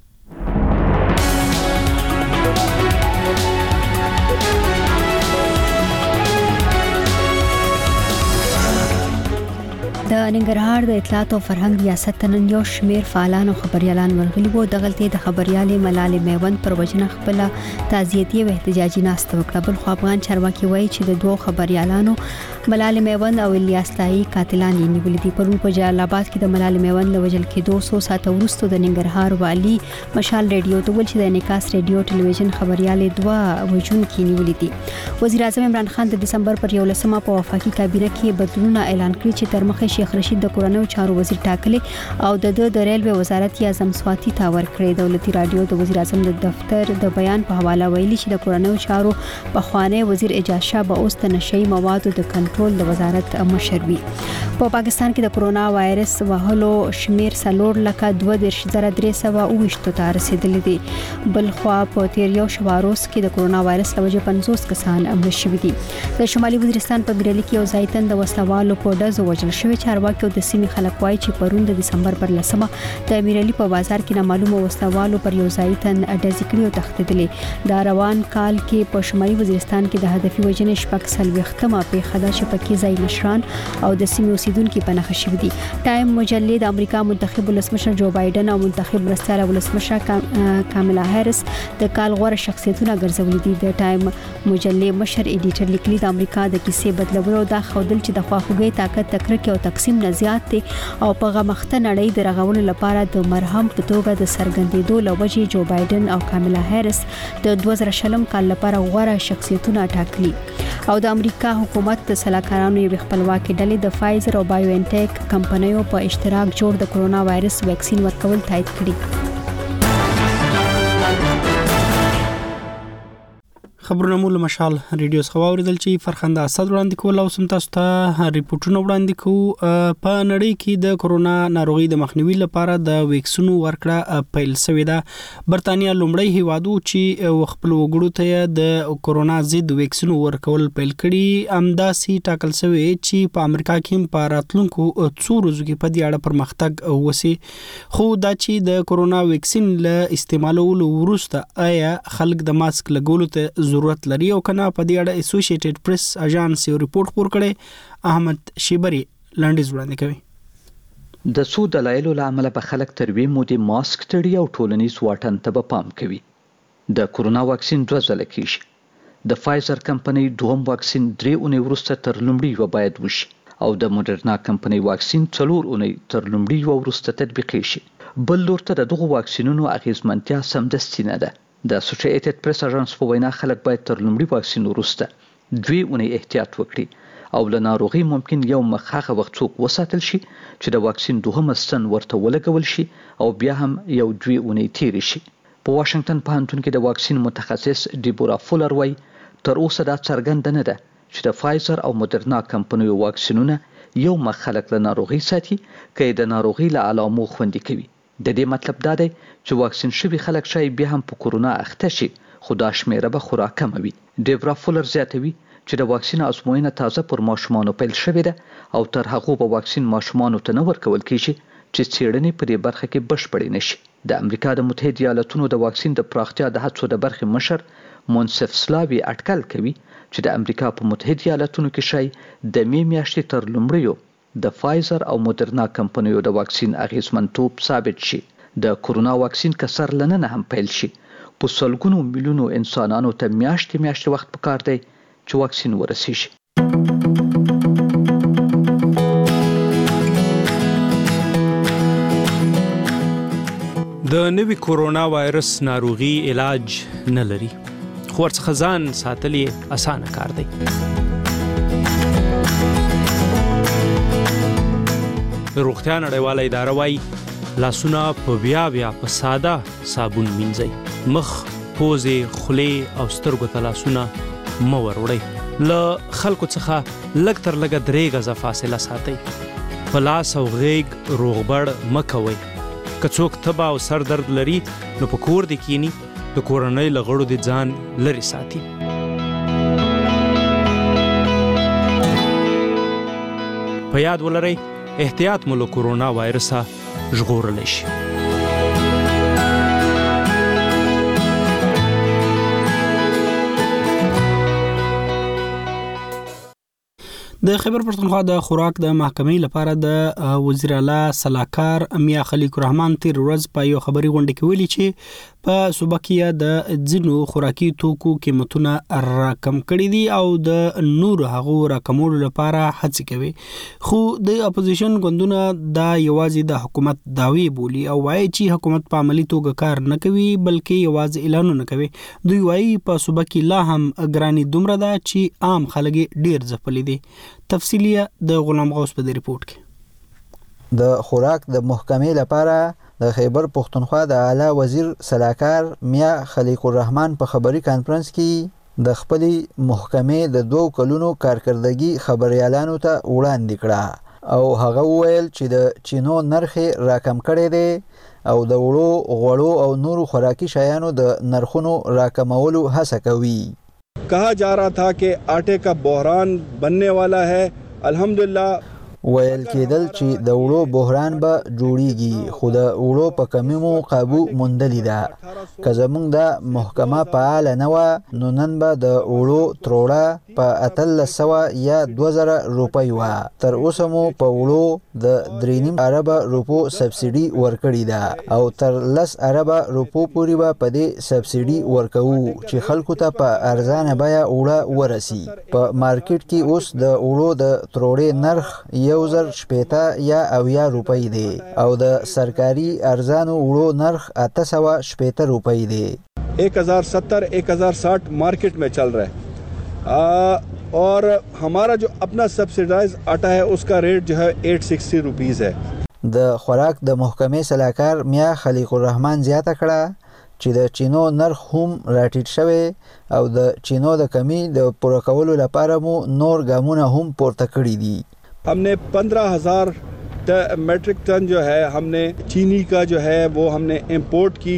د ننګرهار د اطلاعات او فرهنګ ریاست نن یو شمیر فعالان او خبريالان ورغلي وو. دغلته د خبريالې ملالې میوند پر وجنه خپل تعزیتي او احتجاجي ناست وکړه. بل خو افغان چارواکي وایي چې د دوه خبريالانو ملالې میوند او الیاس تای قاتلان یې نیولې دي. پرون په جلال آباد کې د ملالې میوند له وجل کې 200 ساعت وروسته د ننګرهار والي مشال ریډیو ته ول چې د انعکاس ریډیو ټلویزیون خبريالې دوه وجون کې نیولې دي. وزیر اعظم عمران خان د دسمبر پر 11مه په وفاقي کابینه کې بدلونونه اعلان کړی چې تر مخه شیخ رشید د کورنیو چارو وزیر ټاکلي او د ریلوے وزارت اعظم سواتی ته ورکړی. دولتي رادیو د وزیر اعظم د دفتر د بیان په حواله ویلي چې د کورنیو چارو په خوانه وزیر اجازه شاه به اوس د نشئی موادو د کنټرول د وزارت مشر وي. په پاکستان کې د کرونا وایرس وهلو شمیر 4,32,320 ته رسیدلی دی. بل خو په تیر یو شواروس کې د کرونا وایرس لوجه 50 کسان امر شوي دي. د شمالي وزیرستان په ګریلي کې یو ځایتن د وسلوالو په ډزو وژل شوی. چارواکي او د سیمې خلک وایي چې پرون د دسمبر پر 10مه د امیرعلی په بازار کې نامعلومه وسلوالو پر یو ځایتن ډزې کړې او تښتېدلې. دا روان کال کې په شمالي وزیرستان کې د هدفي وژنې 40مه پیښه ده چې پکې ځای مشران او د سیمې اوسیدونکو په نښه شوي دي. ټایم مجلې د امریکا منتخب ولسمشر جو بایدن او منتخب مرستیال ولسمشر کاملا هریس د کال غوره شخصیتونه ګرځولي دي. د ټایم مجلې مشر ایډیټر لیکلي د امریکا د کیسې بدلولو دا خودل چې د خواخوږۍ طاقت تکرک او تقسیم نه زیات دي او په غمخته نړۍ د رغولو لپاره د مرهم په توګه د سرګندېدو لوجې جو بایدن او کاملا هریس د 2020 کال لپاره غوره شخصیتونه ټاکلي. او د امریکا حکومت د سلاکارانو یو خپلواکي ډلې د فایزر او بایو انټیک کمپنیو په اشتراک جوړ د کرونا وایرس ویکسین ورکول تایید کړي. خبرونه مول مشال ریډیو څخه واوریدل چې فرخنده اسد وړاندې کول او سم تاسو ته ریپورتونه وړاندې کوو. په نړۍ کې د کرونا ناروغي د مخنیوي لپاره د ویکسینو ورکړه پیل شوې ده. برتانیا لومړی هیواد چې خپل وګړو ته د کرونا ضد ویکسینو ورکول پیل کړي. امداسي ټاکل شوی چې په امریکا کې په راتلونکو 2 ورځو کې په دې اړه پرمختګ وسی. خو دا چې د کرونا ویکسین له استعمالولو وروسته آیا خلک د ماسک لګولو ته ضرورت لري او کنه، په دې اړه اسوسییټډ پریس اژانس یو ریپورت خپور کړي. احمد شیبری لنډیز وړاندې کوي. د څو دلایلو له امله په خلک تر وی مودې ماسک تړي او ټولنیز واټن ته پام کوي. د کرونا واکسین 2 ځله کیږي. د فایزر کمپنۍ دوم واکسین 3 اونۍ وروسته تر لومړي و باید وشي او د موډرنا کمپنۍ واکسین 4 اونۍ تر لومړي و وروسته تطبیق شي. بل لور ته دغه واکسینونو اغیزمنتیا سمدستي نه ده. د اسوسییټډ پریس اژانس په وینا خلک باید تر لومړي واکسین وروسته 2 اونۍ احتیاط وکړي او له ناروغي ممکن یو مخه وخت څوک وساتل شي چې د واکسین دوهمه سن ورته ولګول شي او بیا هم یو 2 اونۍ تیر شي. په واشنگټن پوهنتون کې د واکسین متخصص ډیبورا فولر وای تر اوسه دا څرګند نه ده چې د فایزر او موډرنا کمپنیو واکسینونه یو مخ خلک له ناروغي ساتي کې د ناروغي له علامو خوندي کوي. د دې مطلب دا دی چې واکسین شوي خلک شاید بیا هم په کرونا اخته شي، خو دا شمیره به خورا کم وي. ډیبورا فولر زیاتوي چې د واکسین ازموینه تازه پر ماشومانو پیل شوې ده او تر هغه به واکسین ماشومانو ته نه ورکول کیږي چې څېړنې په دې برخه کې بشپړې نشي. د امریکا د متحده ایالاتونو د واکسین د پراختیا د هڅو د برخې مشر مونسف سلاوي اټکل کوي چې د امریکا په متحده ایالاتونو کې شای د می میاشتې تر لومړیو د فایزر او موډرنا کمپنیو د واکسین اغیزمنتوب ثابت شي. د کرونا واکسین کسر لننه هم پیل شي. په سلګونو میلیونو انسانانو ته میاشتې وخت پکار دی چې واکسین ورسیږي. د نوي کرونا وایرس ناروغي علاج نه لري، خو ورڅخه ځان ساتل یې اسانه کار دی. روغتیا نړیواله اداره وایي لاسونه په بیا په ساده صابون مینځئ. مخ، پوزې، خولې او سترګو ته لاسونه مه وروړئ. له خلکو څخه لږ تر لږه 3 غزه فاصله ساتئ. په لاس او غیږ روغبړ مه کوئ. که څوک تبه او سر درد لري نو په کور دې کینی، د کورنۍ له غړو دې ځان لرې ساتي. په یاد ولرئ احتیاط مو له کورونا وایرسه ژغورلی شي. د خیبر پښتونخوا د خوراک د محکمې لپاره د وزیر اعلی سلاکار میا خلیق الرحمن تیر ورځ په یو خبري غونډه کې ویلي چې په صوبه کې د ځینو خوراکي توکو قیمتونه راکم کړي دي او د نور هغو راکمولو لپاره هڅې کوي، خو د اپوزیشن ګوندونه دا یوازې د حکومت داوی بولي او وایي چې حکومت په عملی توګه کار نه کوي بلکې یوازې اعلانونه کوي. دوی وایي په صوبه کې لا هم ګرانی دومره ده چې عام خلک ډیر ځپلي دي. تفصیلیه د غلام غوث په ریپورت کې. د خوراک د محکمې لپاره د خیبر پښتونخوا د اعلی وزیر سلاکار میا خلیق الرحمن په خبري کانفرنس کې د خپلې محکمې د 2 کلونو کارکردګي خبريالانو ته وړاندې کړه او هغه وویل چې د چینو نرخ راکم کړي دي او د وړو غوړو او نورو خوراکي شیانو د نرخونو راکمولو هڅه کوي. कहा जा रहा था कि आटे का बहरान बनने वाला है, अल्हम्दुलिल्लाह ویل کېدل چې د وړو بحران به جوړیږي، خو د وړو په کمی مو قابو موندلی ده. که زمونږ د محکمه فعال نه وه نو نن به د وړو تروړه په 1300 یا 2000 روپۍ وه. تر اوسه مو په وړو د 3.5 اربه روپو سبسیډي ورکړې ده او تر 10 اربه روپو پورې به په دې سبسیډي ورکوو چې خلکو ته په ارزانه بیه وړه ورسي. په مارکیټ کې اوس د وړو د تروړې نرخ 1080 یا 80 روپۍ دی او د سرکاري ارزانو وړو نرخ 880 روپۍ دی. 1070-1060 मार्केट में चल रहा है और हमारा जो अपना सब्सिडाइज आटा है उसका रेट जो है 860 रुपीस है. د خوراک د محکمې سلاکار میا خلیق الرحمن زیاته کړه چې د چینو نرخ هم راټیټ شوی او د چینو د کمی د پوره کولو لپاره مو نور ګامونه هم پورته کړي دي. हमने 15,000 मेट्रिक टन जो है हमने चीनी का जो है वो हमने इंपोर्ट की.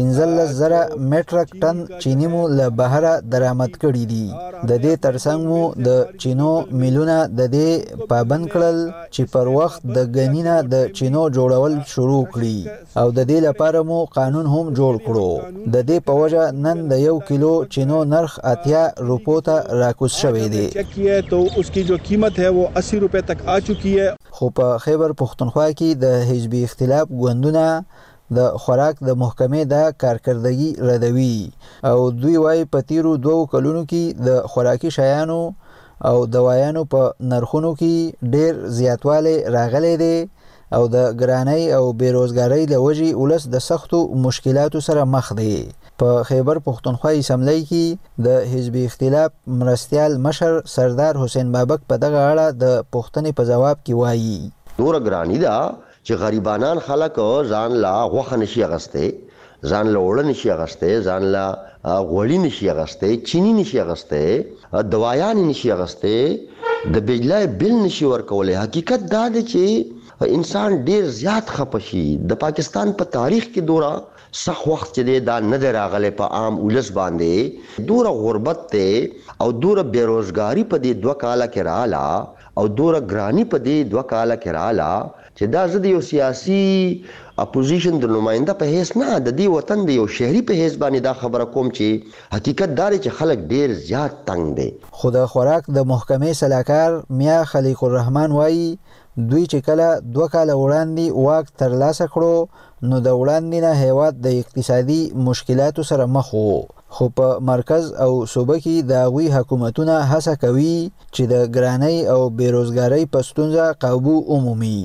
15,000 میټریک ټن چینی مو له بهره درآمد کړي دي. د دې ترڅنګ مو د چینو میلونه د دې پابند کړل چې پر وخت د غنینه د چینو جوړول شروع کړي او د دې لپاره مو قانون هم جوړ کړو. د دې په وجه نن د 1 کیلو چینو نرخ 80 روپو ته راکوز شوی دی. चेक किया तो उसकी जो कीमत है वो 80 रुपए तक आ चुकी है. خو په خیبر پښتونخوا کې د حزبي اختلاف ګوندونه د خوراک د محکمې د کارکردګي ردوي او دوی وايي په تیرو 2 کلونو کې د خوراکي شیانو او دوايانو په نرخونو کې ډېر زیاتوالی راغلی دی او د ګرانۍ او بیروزګارۍ له وجې ولس د سختو مشکلاتو سره مخ دی. په خیبر پښتونخوا اسمبلی کې د حزبي اختلاف مرستیال مشر سردار حسین بابک په دغه اړه د پوښتنې په جواب کې وایي نور ګرانی دا چې غریبانان خلک ځان لا غوښه نشي اغسته، ځان له وړ نشي اغسته، ځان له غوړی نشي اغسته، چینی نشي اغسته، دوايان نشي اغسته، د بجلی بل نشي ورکولای. حقیقت دا دی چې انسان ډیر زیات خپشي. د پاکستان په تاریخ کې دورا صح وخت چې دا نه راغله په عام ولس باندې دوره غربت ته او دوره بیروزګاری په دې 2 کاله کې رااله او دوره ګرانی په دې 2 کاله کې رااله چې دا زده یو سیاسي اپوزیشن د نماینده په هیڅ نه د دې وطن د یو شهري په هیڅ باندې دا خبره کوم چې حقیقت دا چې خلک ډیر زیات تنگ دي. خو د خوراک د محکمې سلاکار میا خلیق الرحمن وایي دوی چې کله 2 کاله وړاندې واک ترلاسه کړو نو د وړاندې نه هیواد د اقتصادي مشکلاتو سره مخ وو، خو په مرکز او صوبه کې د هغوی حکومتونه هڅه کوي چې د ګرانۍ او بیروزګارۍ په ستونزه قابو ومومي.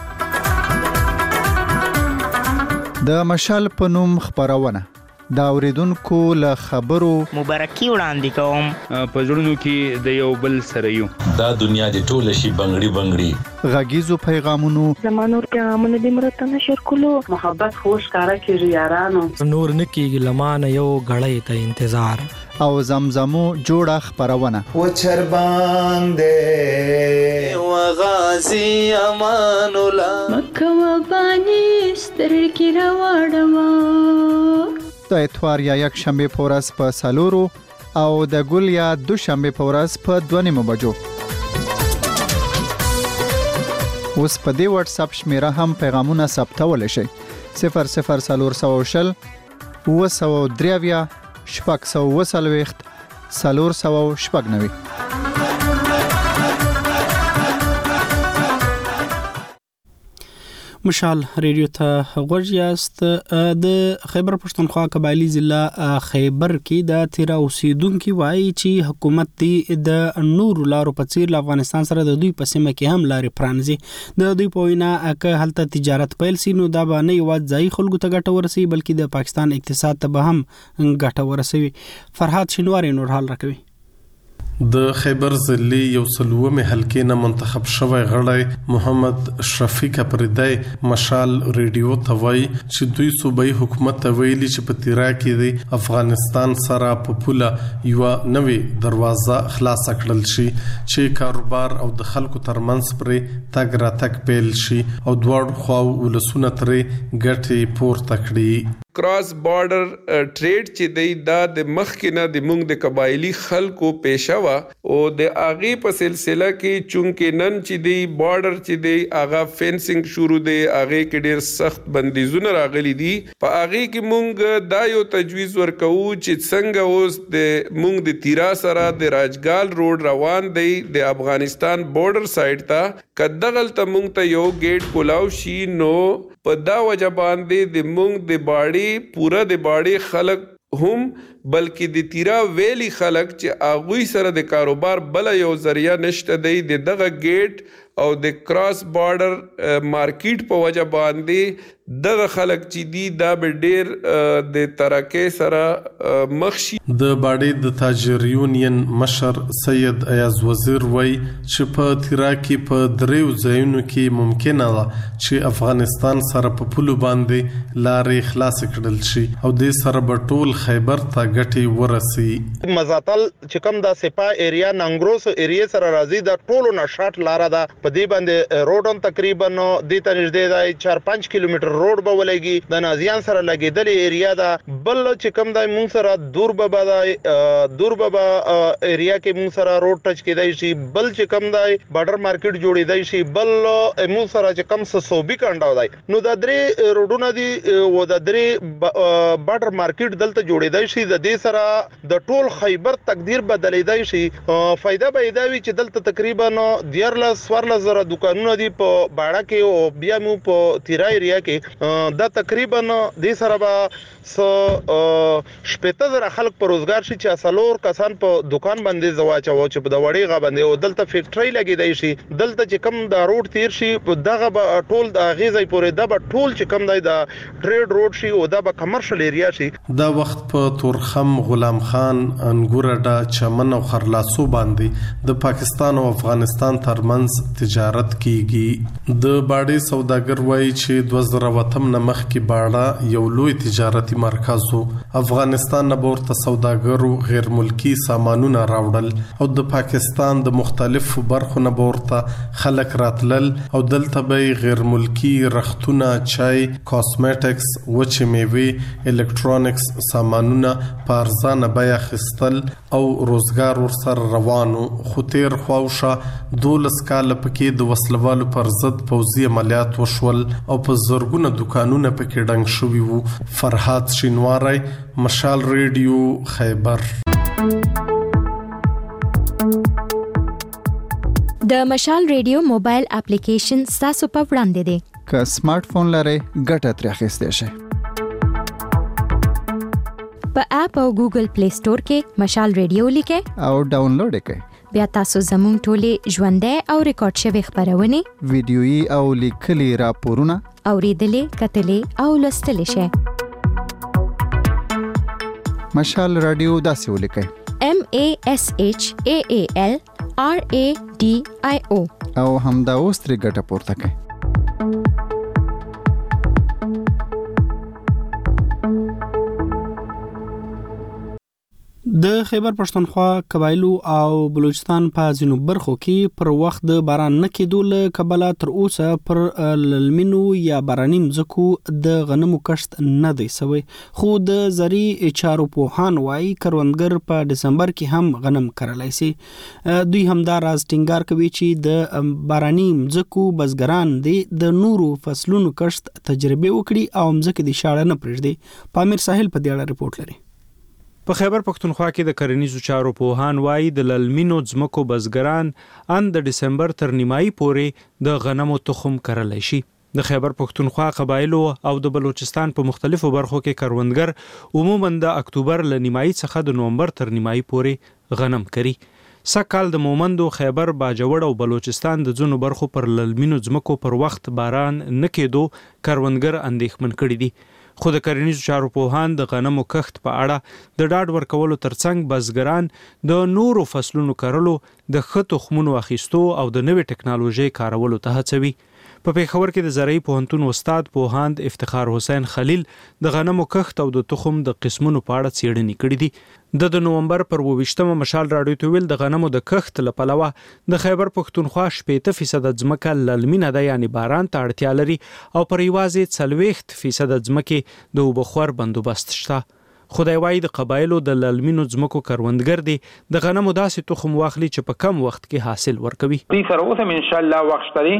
د مشال په نوم خبرونه دا اوریدونکو له خبرو مبارکي وړاندې کوم. په ژوندونو کې د یو بل سره یو دا دنیا د ټول شي بنگړي بنگړي غږیزو پیغامونو زمانور پیغامونه د مرته نشر کولو محبت خوش کارا کیږي یارانو نور نکیږي لمانه یو غړې ته انتظار او زمزمو جوړه خبرونه و چر باندې و غازی امان الله مکه و بانی سترګې راواړوه. د اتوار یا یک شنبه په ورځ په 4 او د ګل یا دوشنبه په ورځ په 2:30 بجو. اوس په دې واتس اپ شمیره هم پیغامونه ثبتول شي. 00420 903 490 490. مشال ریډیو ته غوږ یاست. د خیبر پښتونخوا قبایلی ضلع خیبر کې د تیرا اوسیدونکو وایي چې حکومت د نور لارو په څیر افغانستان سره د دوی په سیمه کې هم لارې پرانځي. د دوی په وینا که هلته تجارت پیل سي نو دا به نه یوازې ځای خلکو ته ګټه ورسوي بلکې د پاکستان اقتصاد ته به هم ګټه ورسوي. فرهاد شینواری نور حال راکوي. د خیبر ضلع یو سلومه حلقې نه منتخب شوی غړی محمد شفیق پردای مشال ریډیو ته وایي چې دوی صوبایي حکومت ته ویلي چې په تیرا کې د افغانستان سره په پوله یو نوې دروازه خلاص کړل شي چې کاروبار او د خلکو ترمنځ پرې تګ راتګ پیل شي او دواړو خواو ولسونه ترې ګټې پورته کړي. کراس بارډر ټریډ چې دا د مخکې نه د موږ د قبایلی خلکو پیشه وا او د اغه په سلسله کې چونکې نن چې دی بارډر چې دی اغه فینسینګ شروع دی اغه کې ډیر سخت بندیزونه راغلي دي په اغه کې موږ دا یو تجویز ورکو چې څنګه اوس د موږ د تیرا سره د راجګال روډ روان دی د افغانستان بارډر سایډ ته کدغل ته موږ ته یو گیټ کولاو شي نو په دا وجه باندې د موږ د باړي پورا د باړي خلک هم بلکې د تیرا ویلی خلک چې اغوی سره د کاروبار بل یو ذریعہ نشته دی د دغه گیټ او د کراس بارډر مارکیټ په وجه باندې دغه خلک چې دی دا به ډیر د ترقې سره مخشي. د باډي د تاجر یونین مشر سید ایاز وزیر وای چې په تیرا کې په دریو ځایونو کې ممکنه ده چې افغانستان سره په پلو باندې لارې خلاص کړل شي او د سره بټول خیبر ته ګټي ورسي. مزاتل چې کوم د سپا ایریا ننګروس ایریا سره راځي د ټولو نشاط لار ده په دې باندې روډون تقریبا د ته نږدې دی 4-5 کیلومتر روډ به ولګي د نازیان سره لګیدلې ایریا ده. بل چې کوم د مون سره دور به ایریا کې مون سره روډ ټچ کېدای شي بل چې کوم د بارډر مارکیټ جوړېدای شي بل مون سره چې کوم صوبي کانډاو دی نو د درې روډونه دي او د درې بارډر مارکیټ دلته جوړېدای شي د دې سره د ټول خیبر تقدیر بدلیدای شي. فائدہ به دا وي چې دلته تقریبا 14,000 دکانونه دي په باړه کې او بیا مو په تیرا ایریا کې دا تقریبا د سره به 170,000 خلک په روزګار شي چې اصلور کسان په دکان باندې زواچو چې په د وړي غا باندې او دلته فیکټری لګیدای شي دلته چې کم د روډ تیر شي دغه ټول د غیزې پورې د ټول چې کم د ټریډ روډ شي او د کمرشل ایریا شي. دا وخت په تورخم غلام خان انګورډا چمن او خرلاسو باندې د پاکستان او افغانستان ترمنځ تجارت کیږي. د باډي سوداګر وایي چې 2008 نمخ کې باړه یو لوی تجارتي مرکز وو. افغانستان نه ورته سوداګرو غیر ملکی سامانونه راوړل او د پاکستان د مختلفو برخو نه ورته خلک راتلل او دلته به غیر ملکی رختونه چای کاسمیټکس وچې میوه الکترونکس سامانونه په ارزانه بیه خستل او روزګار ورسره روانو. خو تیر خواوشه 12 کال پکې د وسلوالو پر ضد پوځي عملیات وشول او په زرګونه دکانونه پکې ډنګ شوي وو. فرهاد شینواری مشال ریډیو خیبر. د مشال ریډیو موبایل اپلیکیشن تاسو په وړاندې دی. که سمارټ فون لرئ ګټه ترې اخیستئ شئ. په اپ او ګوګل پلی سٹور کې مشال ریډیو لیکئ او ډاونلوډ کړئ. بیا تاسو زموږ ټولې ژوندۍ او ریکارډ شوی خبرونه ویډیويي او لیکلي راپورونه اوریدلې کتلې او لوستلې شئ. مشال رادیو داسې ولیکئ MASHAALRADIO او همدا اوس ترې ګټه پورته کړئ. د خیبر پښتونخوا قبایلو او بلوچستان په ځینو برخو کې پر وخت د باران نه کېدو له کبله تر اوسه پر للمینو یا باراني مځکو د غنمو کښت نه دی سوی، خو د زرعي چارو پوهان وايي کروندګر په دسمبر کې هم غنم کرلی سي. دوی همدا راز ټینګار کوي چې د باراني مځکو بزګران د نورو فصلونو کښت تجربه وکړي او مځکه د شاړه نه پرېږدي. پامیر ساحل په دې اړه رپورټ لري. په خیبر پښتونخوا کې د کرنیزو چارو پوهان وايي د للمینو ځمکو بزګران ان د دسمبر تر نیمایي پورې د غنمو تخم کرلی شي. د خیبر پښتونخوا قبایلو او د بلوچستان په مختلفو برخو کې کروندګر عموماً د اکتوبر له نیمایي څخه د نومبر تر نیمایي پورې غنم کري. سکهال د مومندو، خیبر، باجوړ او بلوچستان د ځینو برخو پر للمینو ځمکو پر وخت باران نه کېدو کروندګر اندېښمن کړي دي. خو د کرنیزو چارو پوهان د غنمو کښت په اړه د ډاډ ورکولو ترڅنګ بزګران د نورو فصلونو کرلو، د ښه تخمونو اخیستو او د نوې ټکنالوژۍ کارولو ته هڅوي. په پېښور کې د زرعي پوهنتون استاد پوهاند افتخار حسین خلیل د غنمو کښت او د تخم د قسمونو په اړه څېړنې کړې دي. د نومبر پر 28 مشال راډیو ته ویل د غنمو د کښت له پلوه د خیبر پښتونخوا 80% ځمکه للمینه ده، یعنی باران ته اړتیا لري، او پر یوازې 40% ځمکې د اوبخور بندوبست شته. خدای وایي د قبایلو د للمینو ځمکو کروندګر دي د غنمو داسې تخم واخلي چې په کم وخت کې حاصل ورکوي. دې سره اوس هم ان شاء الله وخت لري.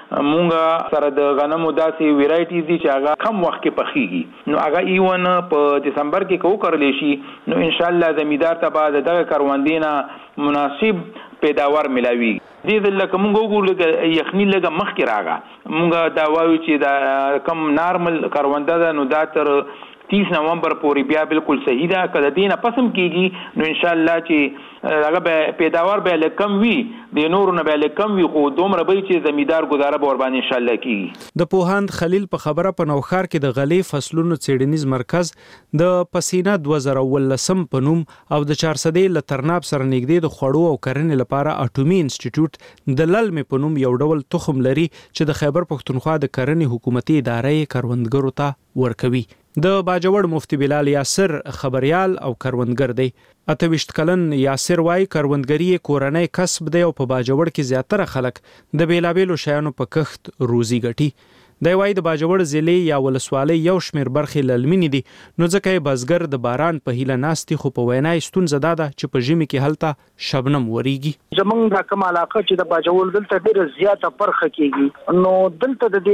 مونږه سره د غنمو داسې ویرایټیز دي چې هغه کم وخت کې پخېږي، نو هغه ایون په دسمبر کې کو کړلی شي، نو ان شاء الله زمیدار ته بعد دغه کروندینه مناسب پیداوار ملاوي. دې د لکه مونږ وګورو یخنی لګه مخ کې راغله، مونږه دا وایو چې دا کم نارمل کرونده ده، نو دا تر 30 نومبر پورې بیا بالکل صحیح ده. کله دینه پسم کیږي نو ان شاء الله چې هغه پیداوار به لکم وي، د نورو نه به لکم وي، خو دومره به چې زمیدار گزاره به ور باندې ان شاء الله کیږي. د پوهاند خلیل په خبره په نوښار کې د غلې فصلونو څېړنیز مرکز د پسینه 2019 په نوم او د 400 له ترناب سره نږدې د خوړو او کرنې لپاره اټومي انسټیټیوټ د للمې په نوم یو ډول تخم لري چې د خیبر پښتونخوا د کرنې حکومتي ادارې کروندګرو ته ورکوي. د باجوړ مفتی بلال یاسر خبريال او کروندګر دی. 28 کلن یاسر وای کروندګری کورنۍ کسب دی او په باجوړ کې زیاتره خلک د بیلابېلو شیانو په کښت روزي ګټي. دی وای د باجوړ ضلع یا ولسوالۍ یو شمېر برخې للمینې دي، نو ځکه یې بزګر د باران په هیله ناستي، خو په وینا یې ستونزه دا ده چې په ژمي کې هلته شبنم وریږي. زمونږ د کوم علاقه چې د باجوړ دلته ډېره زیاته برخه کېږي، نو دلته د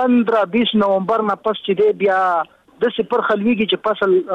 15-20 نومبر نه پس چې دی بیا د سپر خلویږي چې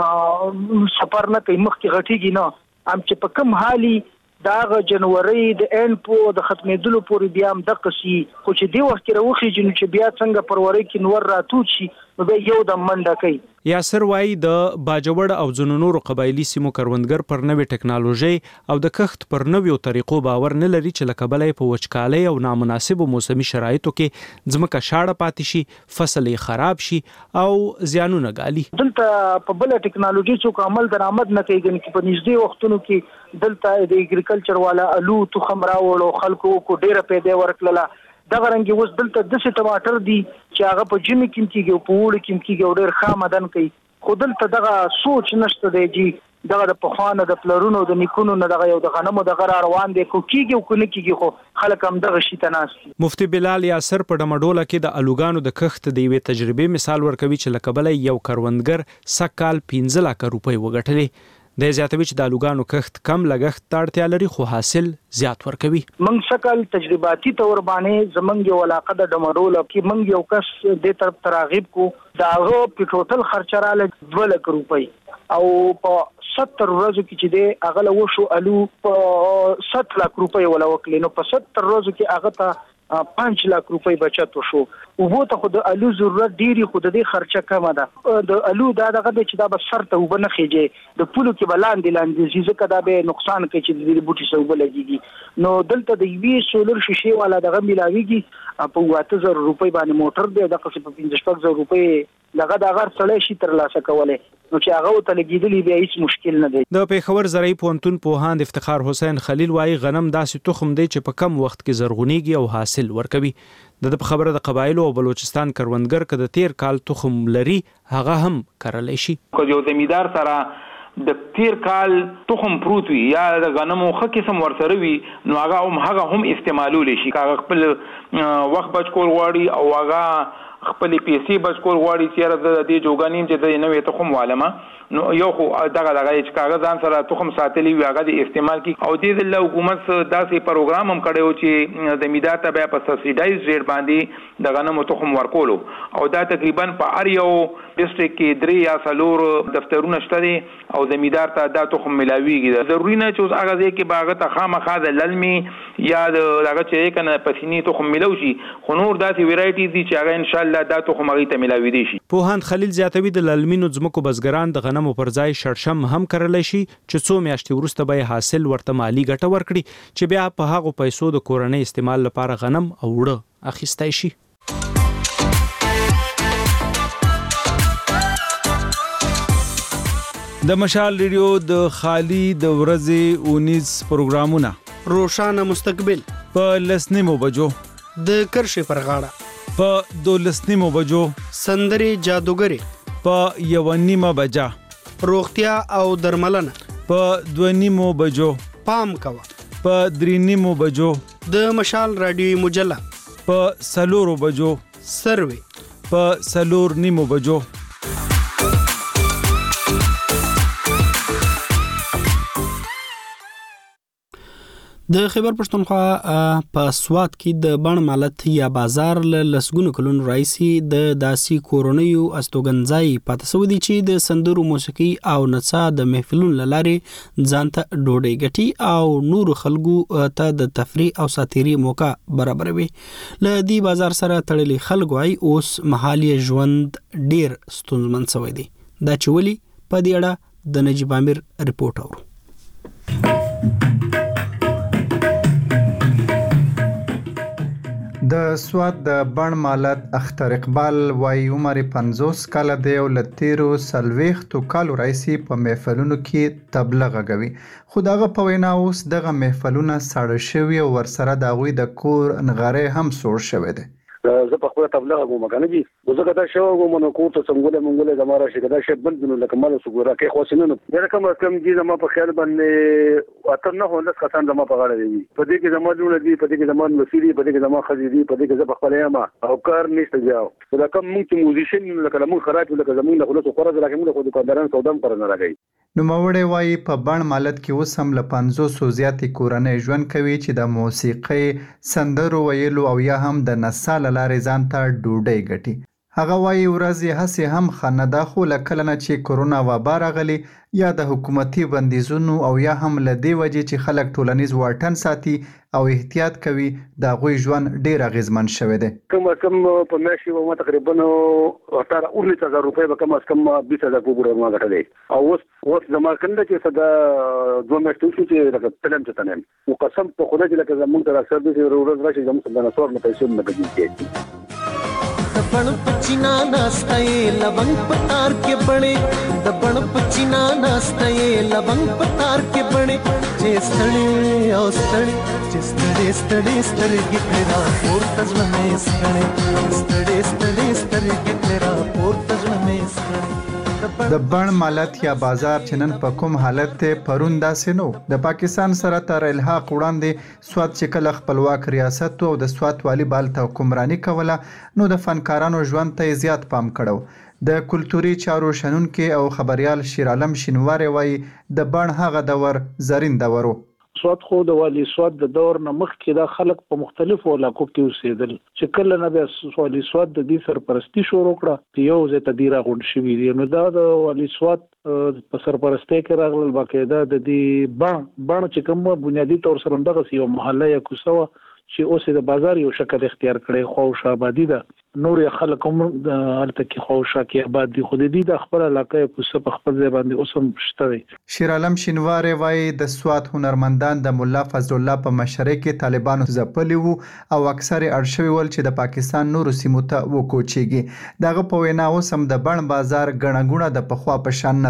فصل سفر نه کوي، مخکې غټیږي نه، هم چې په کم حالي داغه جنوري د ان په د ختمېدلو پورې بیا هم د قصي، خو چې دی وخت کې راوخیږي نو چې بیا څنګه پروري کې نور راتوت شي نو به یو د منډه کوي. یاسر وای د باجوړ او ځینو نورو قبایلی سیمو کروندګر پر نوې ټکنالوژي او د کښت پر نویو طریقو باور نه لري چې لکه بلې په وچکالۍ او نامناسبو موسمي شرایطو کې ځمکه شاړه پاتې شي، فصل یې خراب شي او زیانونه ګالي. دلته په بل ټکنالوژي څخه عمل درآمد نه کوي، چې په نږدې وختونو کې دلته د اګریکلچر والا الو تخم راوړو، خلکو کو ډیره پیدا ورکړه. دغه رنګ اوس دلته د ټماټر دي چې هغه په جمی کې کېږي او په وړ کې کېږي او ډېر خامدن کوي، خو دلته دغه سوچ نشته دی چې دغه د پخوانه د پلرونو د نیکونو نه دغه یو د غنمو د غره روان دی، کو کېږي او کو نه کېږي، خو خلک هم دغه شي ته ناست. مفتی بلال یاسر په ډمډوله کې د الوګانو د کښت د یوې تجربې مثال ورکوي چې لکه بلې یو کروندګر سکهال 15 لک روپۍ وګټلې. د زیاتوي چې د الوګانو کښت کم لګښت ته اړتیا لري خو حاصل زیات ورکوي. موږ سکهال تجرباتي تور باندې زمونږ یو علاقه د ډمډوله کې موږ یو کس د طرف تراغیب کو، دا هغه په ټوټل خرچه رااله 2 لک روپۍ او په 70 ورځو کې چې دی هغه له وشو الو په 7 لک روپۍ ولا وکړي، نو په 70 ورځو کې هغه ته 5 لک روپۍ بچت وشو. وبو ته خو د الو ضرورت ډیری، خو د دې خرچه کمه ده. د الو دا دغه چې دا به سر ته وبنه خېږي، د پولو کې بلاندې ځکه دا به نقصان کوي چې د بوټي سو بلګيږي. نو دلته د یوې سولر شیشې والا دغه ملاويږي په 8000 روپۍ باندې موټر دی، د قصې په 15000 روپۍ دغه د غر سړی شي تر لاسه کولای، نو چې هغه ته لګیدلی بیا هیڅ مشکل نه دی. د پیښور زرعي پوهنتون پوهاند افتخار حسین خلیل وایي غنم داسې تخم دی چې په کم وخت کې زرغونیږي او حاصل ورکوي. د خبره د قبایلو او بلوچستان کروندګر که د تیر کال تخم لري هغه هم کرلی شي. کو یو زمیدار سره د تیر کال تخم پروت وي یا د غنمو خه قسم ورسره وي نو هغه هم استعمالول شي کاغه خپل وخت بچ کول غواړي او هغه خپل پیسې بچ کول غواړي چې د دې جوګانیم چې د نوې تخم والمه نو یو خو دغه چې کاغذ ځان سره تخم ساتلی وي هغه د استعمال کی او د حکومت داسې پروګرام هم کړو چې زمیندار ته په سبسایډایز ریټ باندې د غنمو تخم ورکولو او دا تقریبا په اړ یو ډیسټریکټ کې 3 یا 4 دفترونه شته او زمیندار ته دا تخم ملاويږي ضروري نه چې اوس هغه ځکه باغ ته خامخا د للمي یا دغه چې کنه پسینی تخم ملو شي خو نور داسې ویرایټیز دي چې هغه ان شاء الله دا تخم هغه ته ملاوي دي شي. پوهاند خلیل زیاتوي د للمینو ځمکو بزګران د غنمو پر ځای شړشم هم کرلی شي چې څو میاشتې وروسته به حاصل ورته مالی ګټه ورکړي چې بیا په هغو پیسو د کورنۍ استعمال لپاره غنم او وړه اخیستی شي. د مشال ریډیو د خالی د ورځې 19 پروګرامونه روشانه مستقبل په 10 بجو د کرښې پر غاړه په 12 بجو سندري جادوګری په 1:30 بجا روغتیا او درملنه په 2:30 بجو پام کوه په 3:30 بجو د مشال رادیوي مجله په 4 بجو سروي په 4:30 بجو د خیبر پښتونخوا په سوات کې د بڼ مالت یا بازار له لسګونو کلونو راځي د داسي کورونیو استوګنځای پاتې سو دي چې د سندرو موسیقي او نڅا د محفلونو لاره ځانته ډوډۍ ګټي او نور خلکو ته د تفریح او ساتيري موقع برابروي. له دې بازار سره تړلي خلکو اي اوس محلي ژوند ډیر ستونزمن شوی دی. دا چولي په دې اړه د نجیب امیر ریپورت اورو. د سوات د بڼ مالت اختر اقبال وای عمر 50 کال دی او لتیرو سلويختو کالو رئیسي په محفلونو کې تبلیغ غوي خو دغه په وینا اوس دغه محفلونه ساړه شوی او ورسره دغوی د کور نغاره هم سوړ شوی دی. زه په خپل تبلیغ کوم کنه جی زه کدا شو کوم نو کو ته څنګه مونږه زماره شي کدا شي بل بنو لکه مال سګورا کې خوښنه نه کوم کم جی زما په خیال باندې اته نه هونه خسان زما په غاړه دی په دې کې زما جوړ دي په دې کې زما وسیلی په دې کې زما خزيدي په دې کې زما خپل یما او کار نشته جاو دا کوم مونږ موزیشن لکه مونږ خراب لکه زمونږ له خلاص قرض لکه مونږ خو دکانداران سودام پر نه راغی. نو مورې وای په بڼ مالت کې اوس هم له 500 زیاتې کورنۍ ژوند کوي چې د موسیقي سندرو ویلو او یا هم د نڅا لارې ځان ته ډوډۍ ګټي. هغه وایي ورځې هسې هم خنده خو لکه نه چې کرونا وبا راغلی یا د حکومتي بندیزونو او یا هم له دې وجې چې خلک ټولنیز واټن ساتي او احتیاط کوي د هغوی ژوند ډیر اغیزمن شوی دی. کم په میاشتې به ما تقریبا 18000 روپۍ به کم از کم 20000 پورې ما ګټلې او اوس زما کنده چې صدا 2 میاشتې شو چې لکه تلم چې تنم او قسم په خدای چې لکه زمونږ تر اکثر دې ورځ راشي زموږ د نسور نه پیسې نه کېږي. दबण पचिना नास्ताए लवंग पतार के बड़े दबण पचिना नास्ताए लवंग पतार के बड़े जे स्थळे ओ स्थळे जे स्थळे स्थळे स्थळे गितरा और तजल में स्थळे स्थळे स्थळे स्थळे गितरा और तजल में स्थळे. د بڼ مالت یا بازار چنن په کوم حالت ته پرون داسې نو د پاکستان سره تر الحاق وړاندې سوات چې کله خپلواک ریاست او د سوات والی بال ته حکمرانی کوله نو د فنکارانو ژوند ته زیات پام کړو. د کلتوري چارو شنونکي او خبريال شیر عالم شینواری وای د بڼ هغه دور زرین دورو. سوات خو د والی سوات د دور نه مخکې دا خلک په مختلفو علاقو کې اوسېدل چې کله نه د والی سوات د دې سرپرستی شروع کړه یو ځای ته ډیره غونډ شوي دي نو دا د والی سوات په سرپرستی کې راغلل باقاعده د دې بڼ چې کوم بنیادی طور سره دغه یو محله یا کوڅه چې اوس د بازار یو شکل اختیار کړي خوش آبادی ده نور خلک هم الته کې خوشا کې آباد دي خو دې د خپل علاقې کوڅه په خپل ځای باندې اوس هم شته. شیر عالم شینواری وای د سوات هنرمندان د مولا فضل الله په مشرۍ کې طالبانو ځپلي وو او اکثر ارشوي ول چې د پاکستان نورو سیمو ته وکوچیږي. دغه په وینا اوس هم د بڼ بازار ګڼه ګوڼه د پخوا په شان نه ده.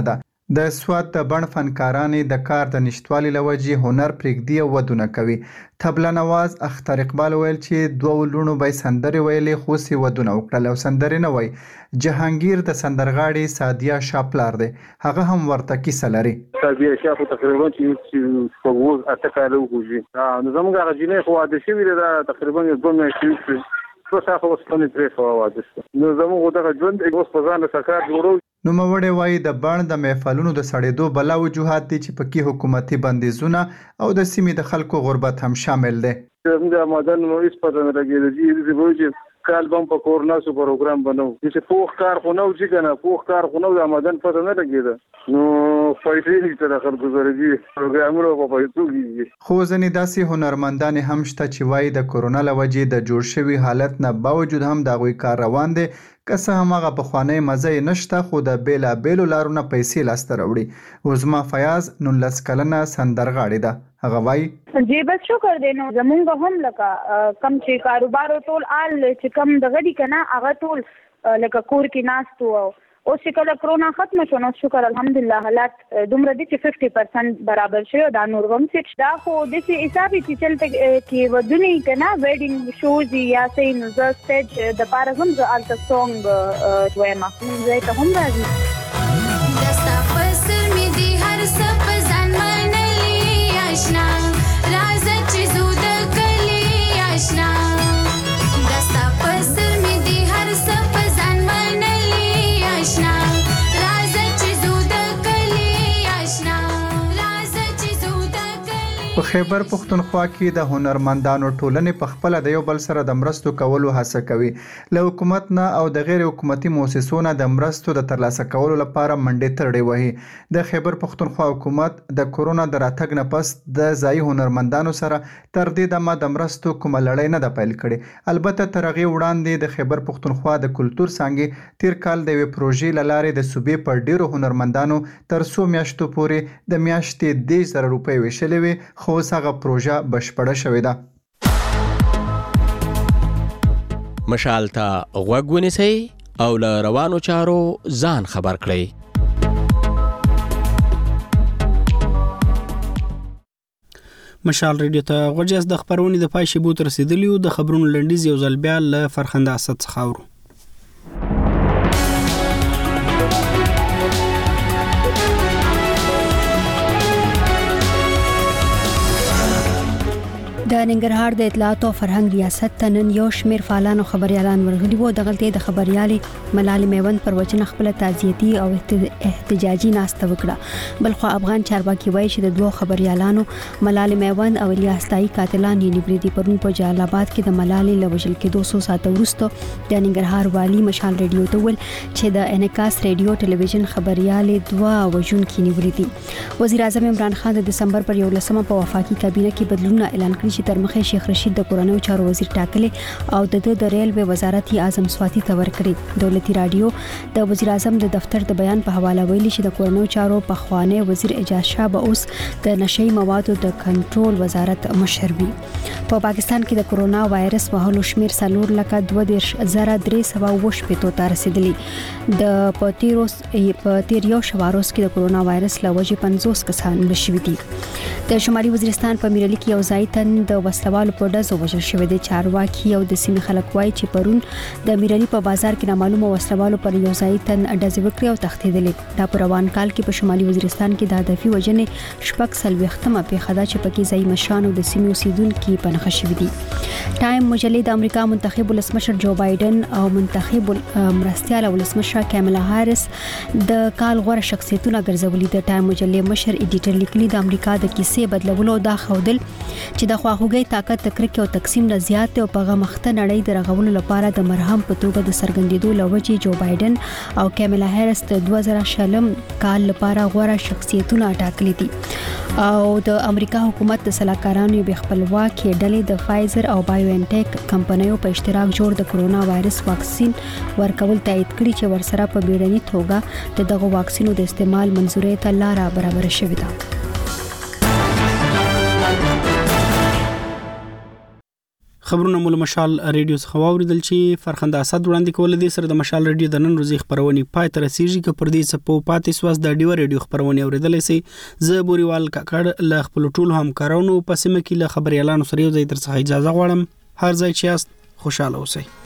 د سواد د بڼ فنکارانې د کار د نشټوالي لوجې هنر پرېږدي او ودونه کوي. طبله نواز اختر اقبال ویل چې دوه لونو به سندرې ویلې خو سي ودونه وکړل او سندرې نه وای. جهانگیر د سندرغاړي سادیا شاپلار دی. هغه هم ورته کیسه لري. سادیا شاپ تقریبا چې په وو اتکاله وګوري نو زموږ هغه جنې خو واده شوی دی تقریبا 2 میاشتې څو ساعته وسپنې پرې خو واده شو نو زموږ دغه ژوند اوس په ځان سکار جوړو. نو موړې وایي د بڼ د محفلونو د سړېدو بلا وجوهات دي چې پکې حکومتي بندیزونه او د سیمې د خلکو غربت هم شامل دي. د مدن نو هیڅ پته نه لګېږي چې وایي کال بم په کورنا سو پروګرام بنو چې پوخ کار خو نو چې کنه پوخ کار خو نو د مدن پته نه لګېده نو فایټې تر خلکو زرګي پروګرامونو په پېټوږي. خو ځنې داسې هنرمندان هم شته چې وایي د کورونا لوجې د جوړ شوي حالت نه باوجود هم د هغوی کار روان دی که څه هم هغه پخوانی مزه یې نشته خو د بېلابېلو لارو نه پیسې لاسته راوړي. عظما فیاض 19 کلنه سندرغاړې ده. هغه وایي جی بس شکر دی نو زمونږ هم لکه کم چې کاروبار ټول آل چې کم دغه دي کنه هغه ټول لکه کور کې ناستو او چې کله کرونا ختم شو نو شکر الحمدلله حالات دومره دي چې 50% برابر شوی دا نور هم چې دا خو د سي حسابي چې چلته کې ودونی کنه ویډینګ شوز یا سي نو ز سټیج د پاره هم ز الټا سونګ دویما زه ته هم راځي دستا پسل می دي هر څه په ځان منلي آشنا راز چې زود کلی آشنا دستا پسل می دي هر څه په ځان منلي آشنا راز چې زود کلی آشنا راز چې زود کلی. په خیبر پښتونخوا کې د هنرمندانو ټولنې په خپل د یو بل سره د مرستو کولو هڅه کوي. له حکومت نه او د غیر حکومتي مؤسسو نه د مرستو د ترلاسه کولو لپاره منډې ترړې وهي. د خیبر پښتونخوا حکومت د کورونا د راتګ نه پس د ځایي هنرمندانو سره تر دې دمه د مرستو کومه لړۍ نه ده پیل کړې. البته تر هغې وړاندې د خیبر پښتونخوا د کلتور څانګې تیر کال د یوې پروژې له لارې د صوبې پر ډیرو هنرمندانو تر 100 میاشتو پورې د میاشتې 10,000 روپۍ ویشلې وې خو اوس هغه پروژه بشپړه شوې ده. مشال ته غوږ ونیسئ او له روانو چارو ځان خبر کړئ. مشال ریډیو ته غوږ د خبرونې د پای شیبو تر رسیدلی د خبرونو لنډیز یو ځل بیا له فرخنده اسد څخه اورو. د ننګرهار د اطلاعات او فرهنګ ریاست ته نن یو شمېر فعالان او خبريالان ورغلي وو. دغلته د خبريالې ملالۍ میوند پر وجه خپل تعزیتي او احتجاجي ناسته وکړه. بلخو افغان چارواکي وایي چې د دوه خبريالانو ملالۍ میوند او الیاس تای قاتلان یې نیولي دي. پرون په جلال آباد کې د ملالۍ له وژل کېدو څو ساعته وروسته د ننګرهار والي مشال ریډیو ته ویل چې د انعکاس ریډیو ټلویزیون خبريالې دوه وژونکي نیولي دي. وزیر اعظم عمران خان د دسمبر پر 11 په وفاقي کابینه کې بدلونونه اعلان کړی چې تر مخه شیخ رشید د کورنیو چارو وزیر ټاکلې او د ریلوے وزارت اعظم سواتی ته ورکړي. دولتي رادیو د وزیر اعظم د دفتر د بیان په حواله ویلي چې د کورنیو چارو پخوانی وزیر اعجاز شاه به اوس د نشئی موادو د کنټرول وزارت مشر وي. په پاکستان کې د کرونا وایرس وهلو شمیر 4,32,320 ته رسیدلی. د پتیر یو شواروس کې د کرونا وایرس له وجې 50 کسان مړه شوي دي. د شمالي وزیرستان په میرلی کې یو ځای تن د وسلوالو په ډزو وژل شوی دی. چارواکي او د سیمې خلک وایي چې پرون د میرلی په بازار کې نامعلومه وسلوالو پر یو ځای تن ډزې وکړې او تښتېدلې. دا په روان کال کې په شمالي وزیرستان کې د هدفي وژنې 40 پیښه ده چې پکې ځایي مشران او د سیمې اوسیدونکي په نښه شوي دي. ټایم مجلې د امریکا منتخب ولسمشر جو بایدن او منتخب مرستیال ولسمشر کاملا هاریس د کال غوره شخصیتونه ګرځولي. د ټایم مجلې مشر ایډیټر لیکلي د امریکا د کیسې بدلولو دا ښودل چې د خواخوږۍ طاقت د کرکې او تقسیم نه زیات دی او په هغه مخته نړۍ د رغولو لپاره د مرهم په توګه د څرګندېدو له وجې جو بایدن او کاملا هاریس د 2020 کال لپاره غوره شخصیتونه ټاکلي دي. او د امریکا حکومت د سلاکارانو به خپلواکي ډلې د فایزر او بایو ان ټیک کمپنیو په اشتراک جوړ د کرونا وایرس واکسین ورکول تایید کړي چې ورسره په بیړني توګه د دغه واکسینو د استعمال منځوري ته لار برابر شوې ده. خبرونه مول مشال ریډیو څخه واوریدل چې فرخنده اسد وړاندې کول دي سره د مشال ریډیو د نن ورځې خبرونه پای تر رسیدي ک پر دې سپو پاتې سواس د ډیو ریډیو خبرونه اوریدل سي ز بوريوال کاکړ ل خپل ټول همکارانو په سیمه کې له خبري اعلان سره یو ځای تر څخه اجازه غواړم هر ځای چې است خوشاله اوسئ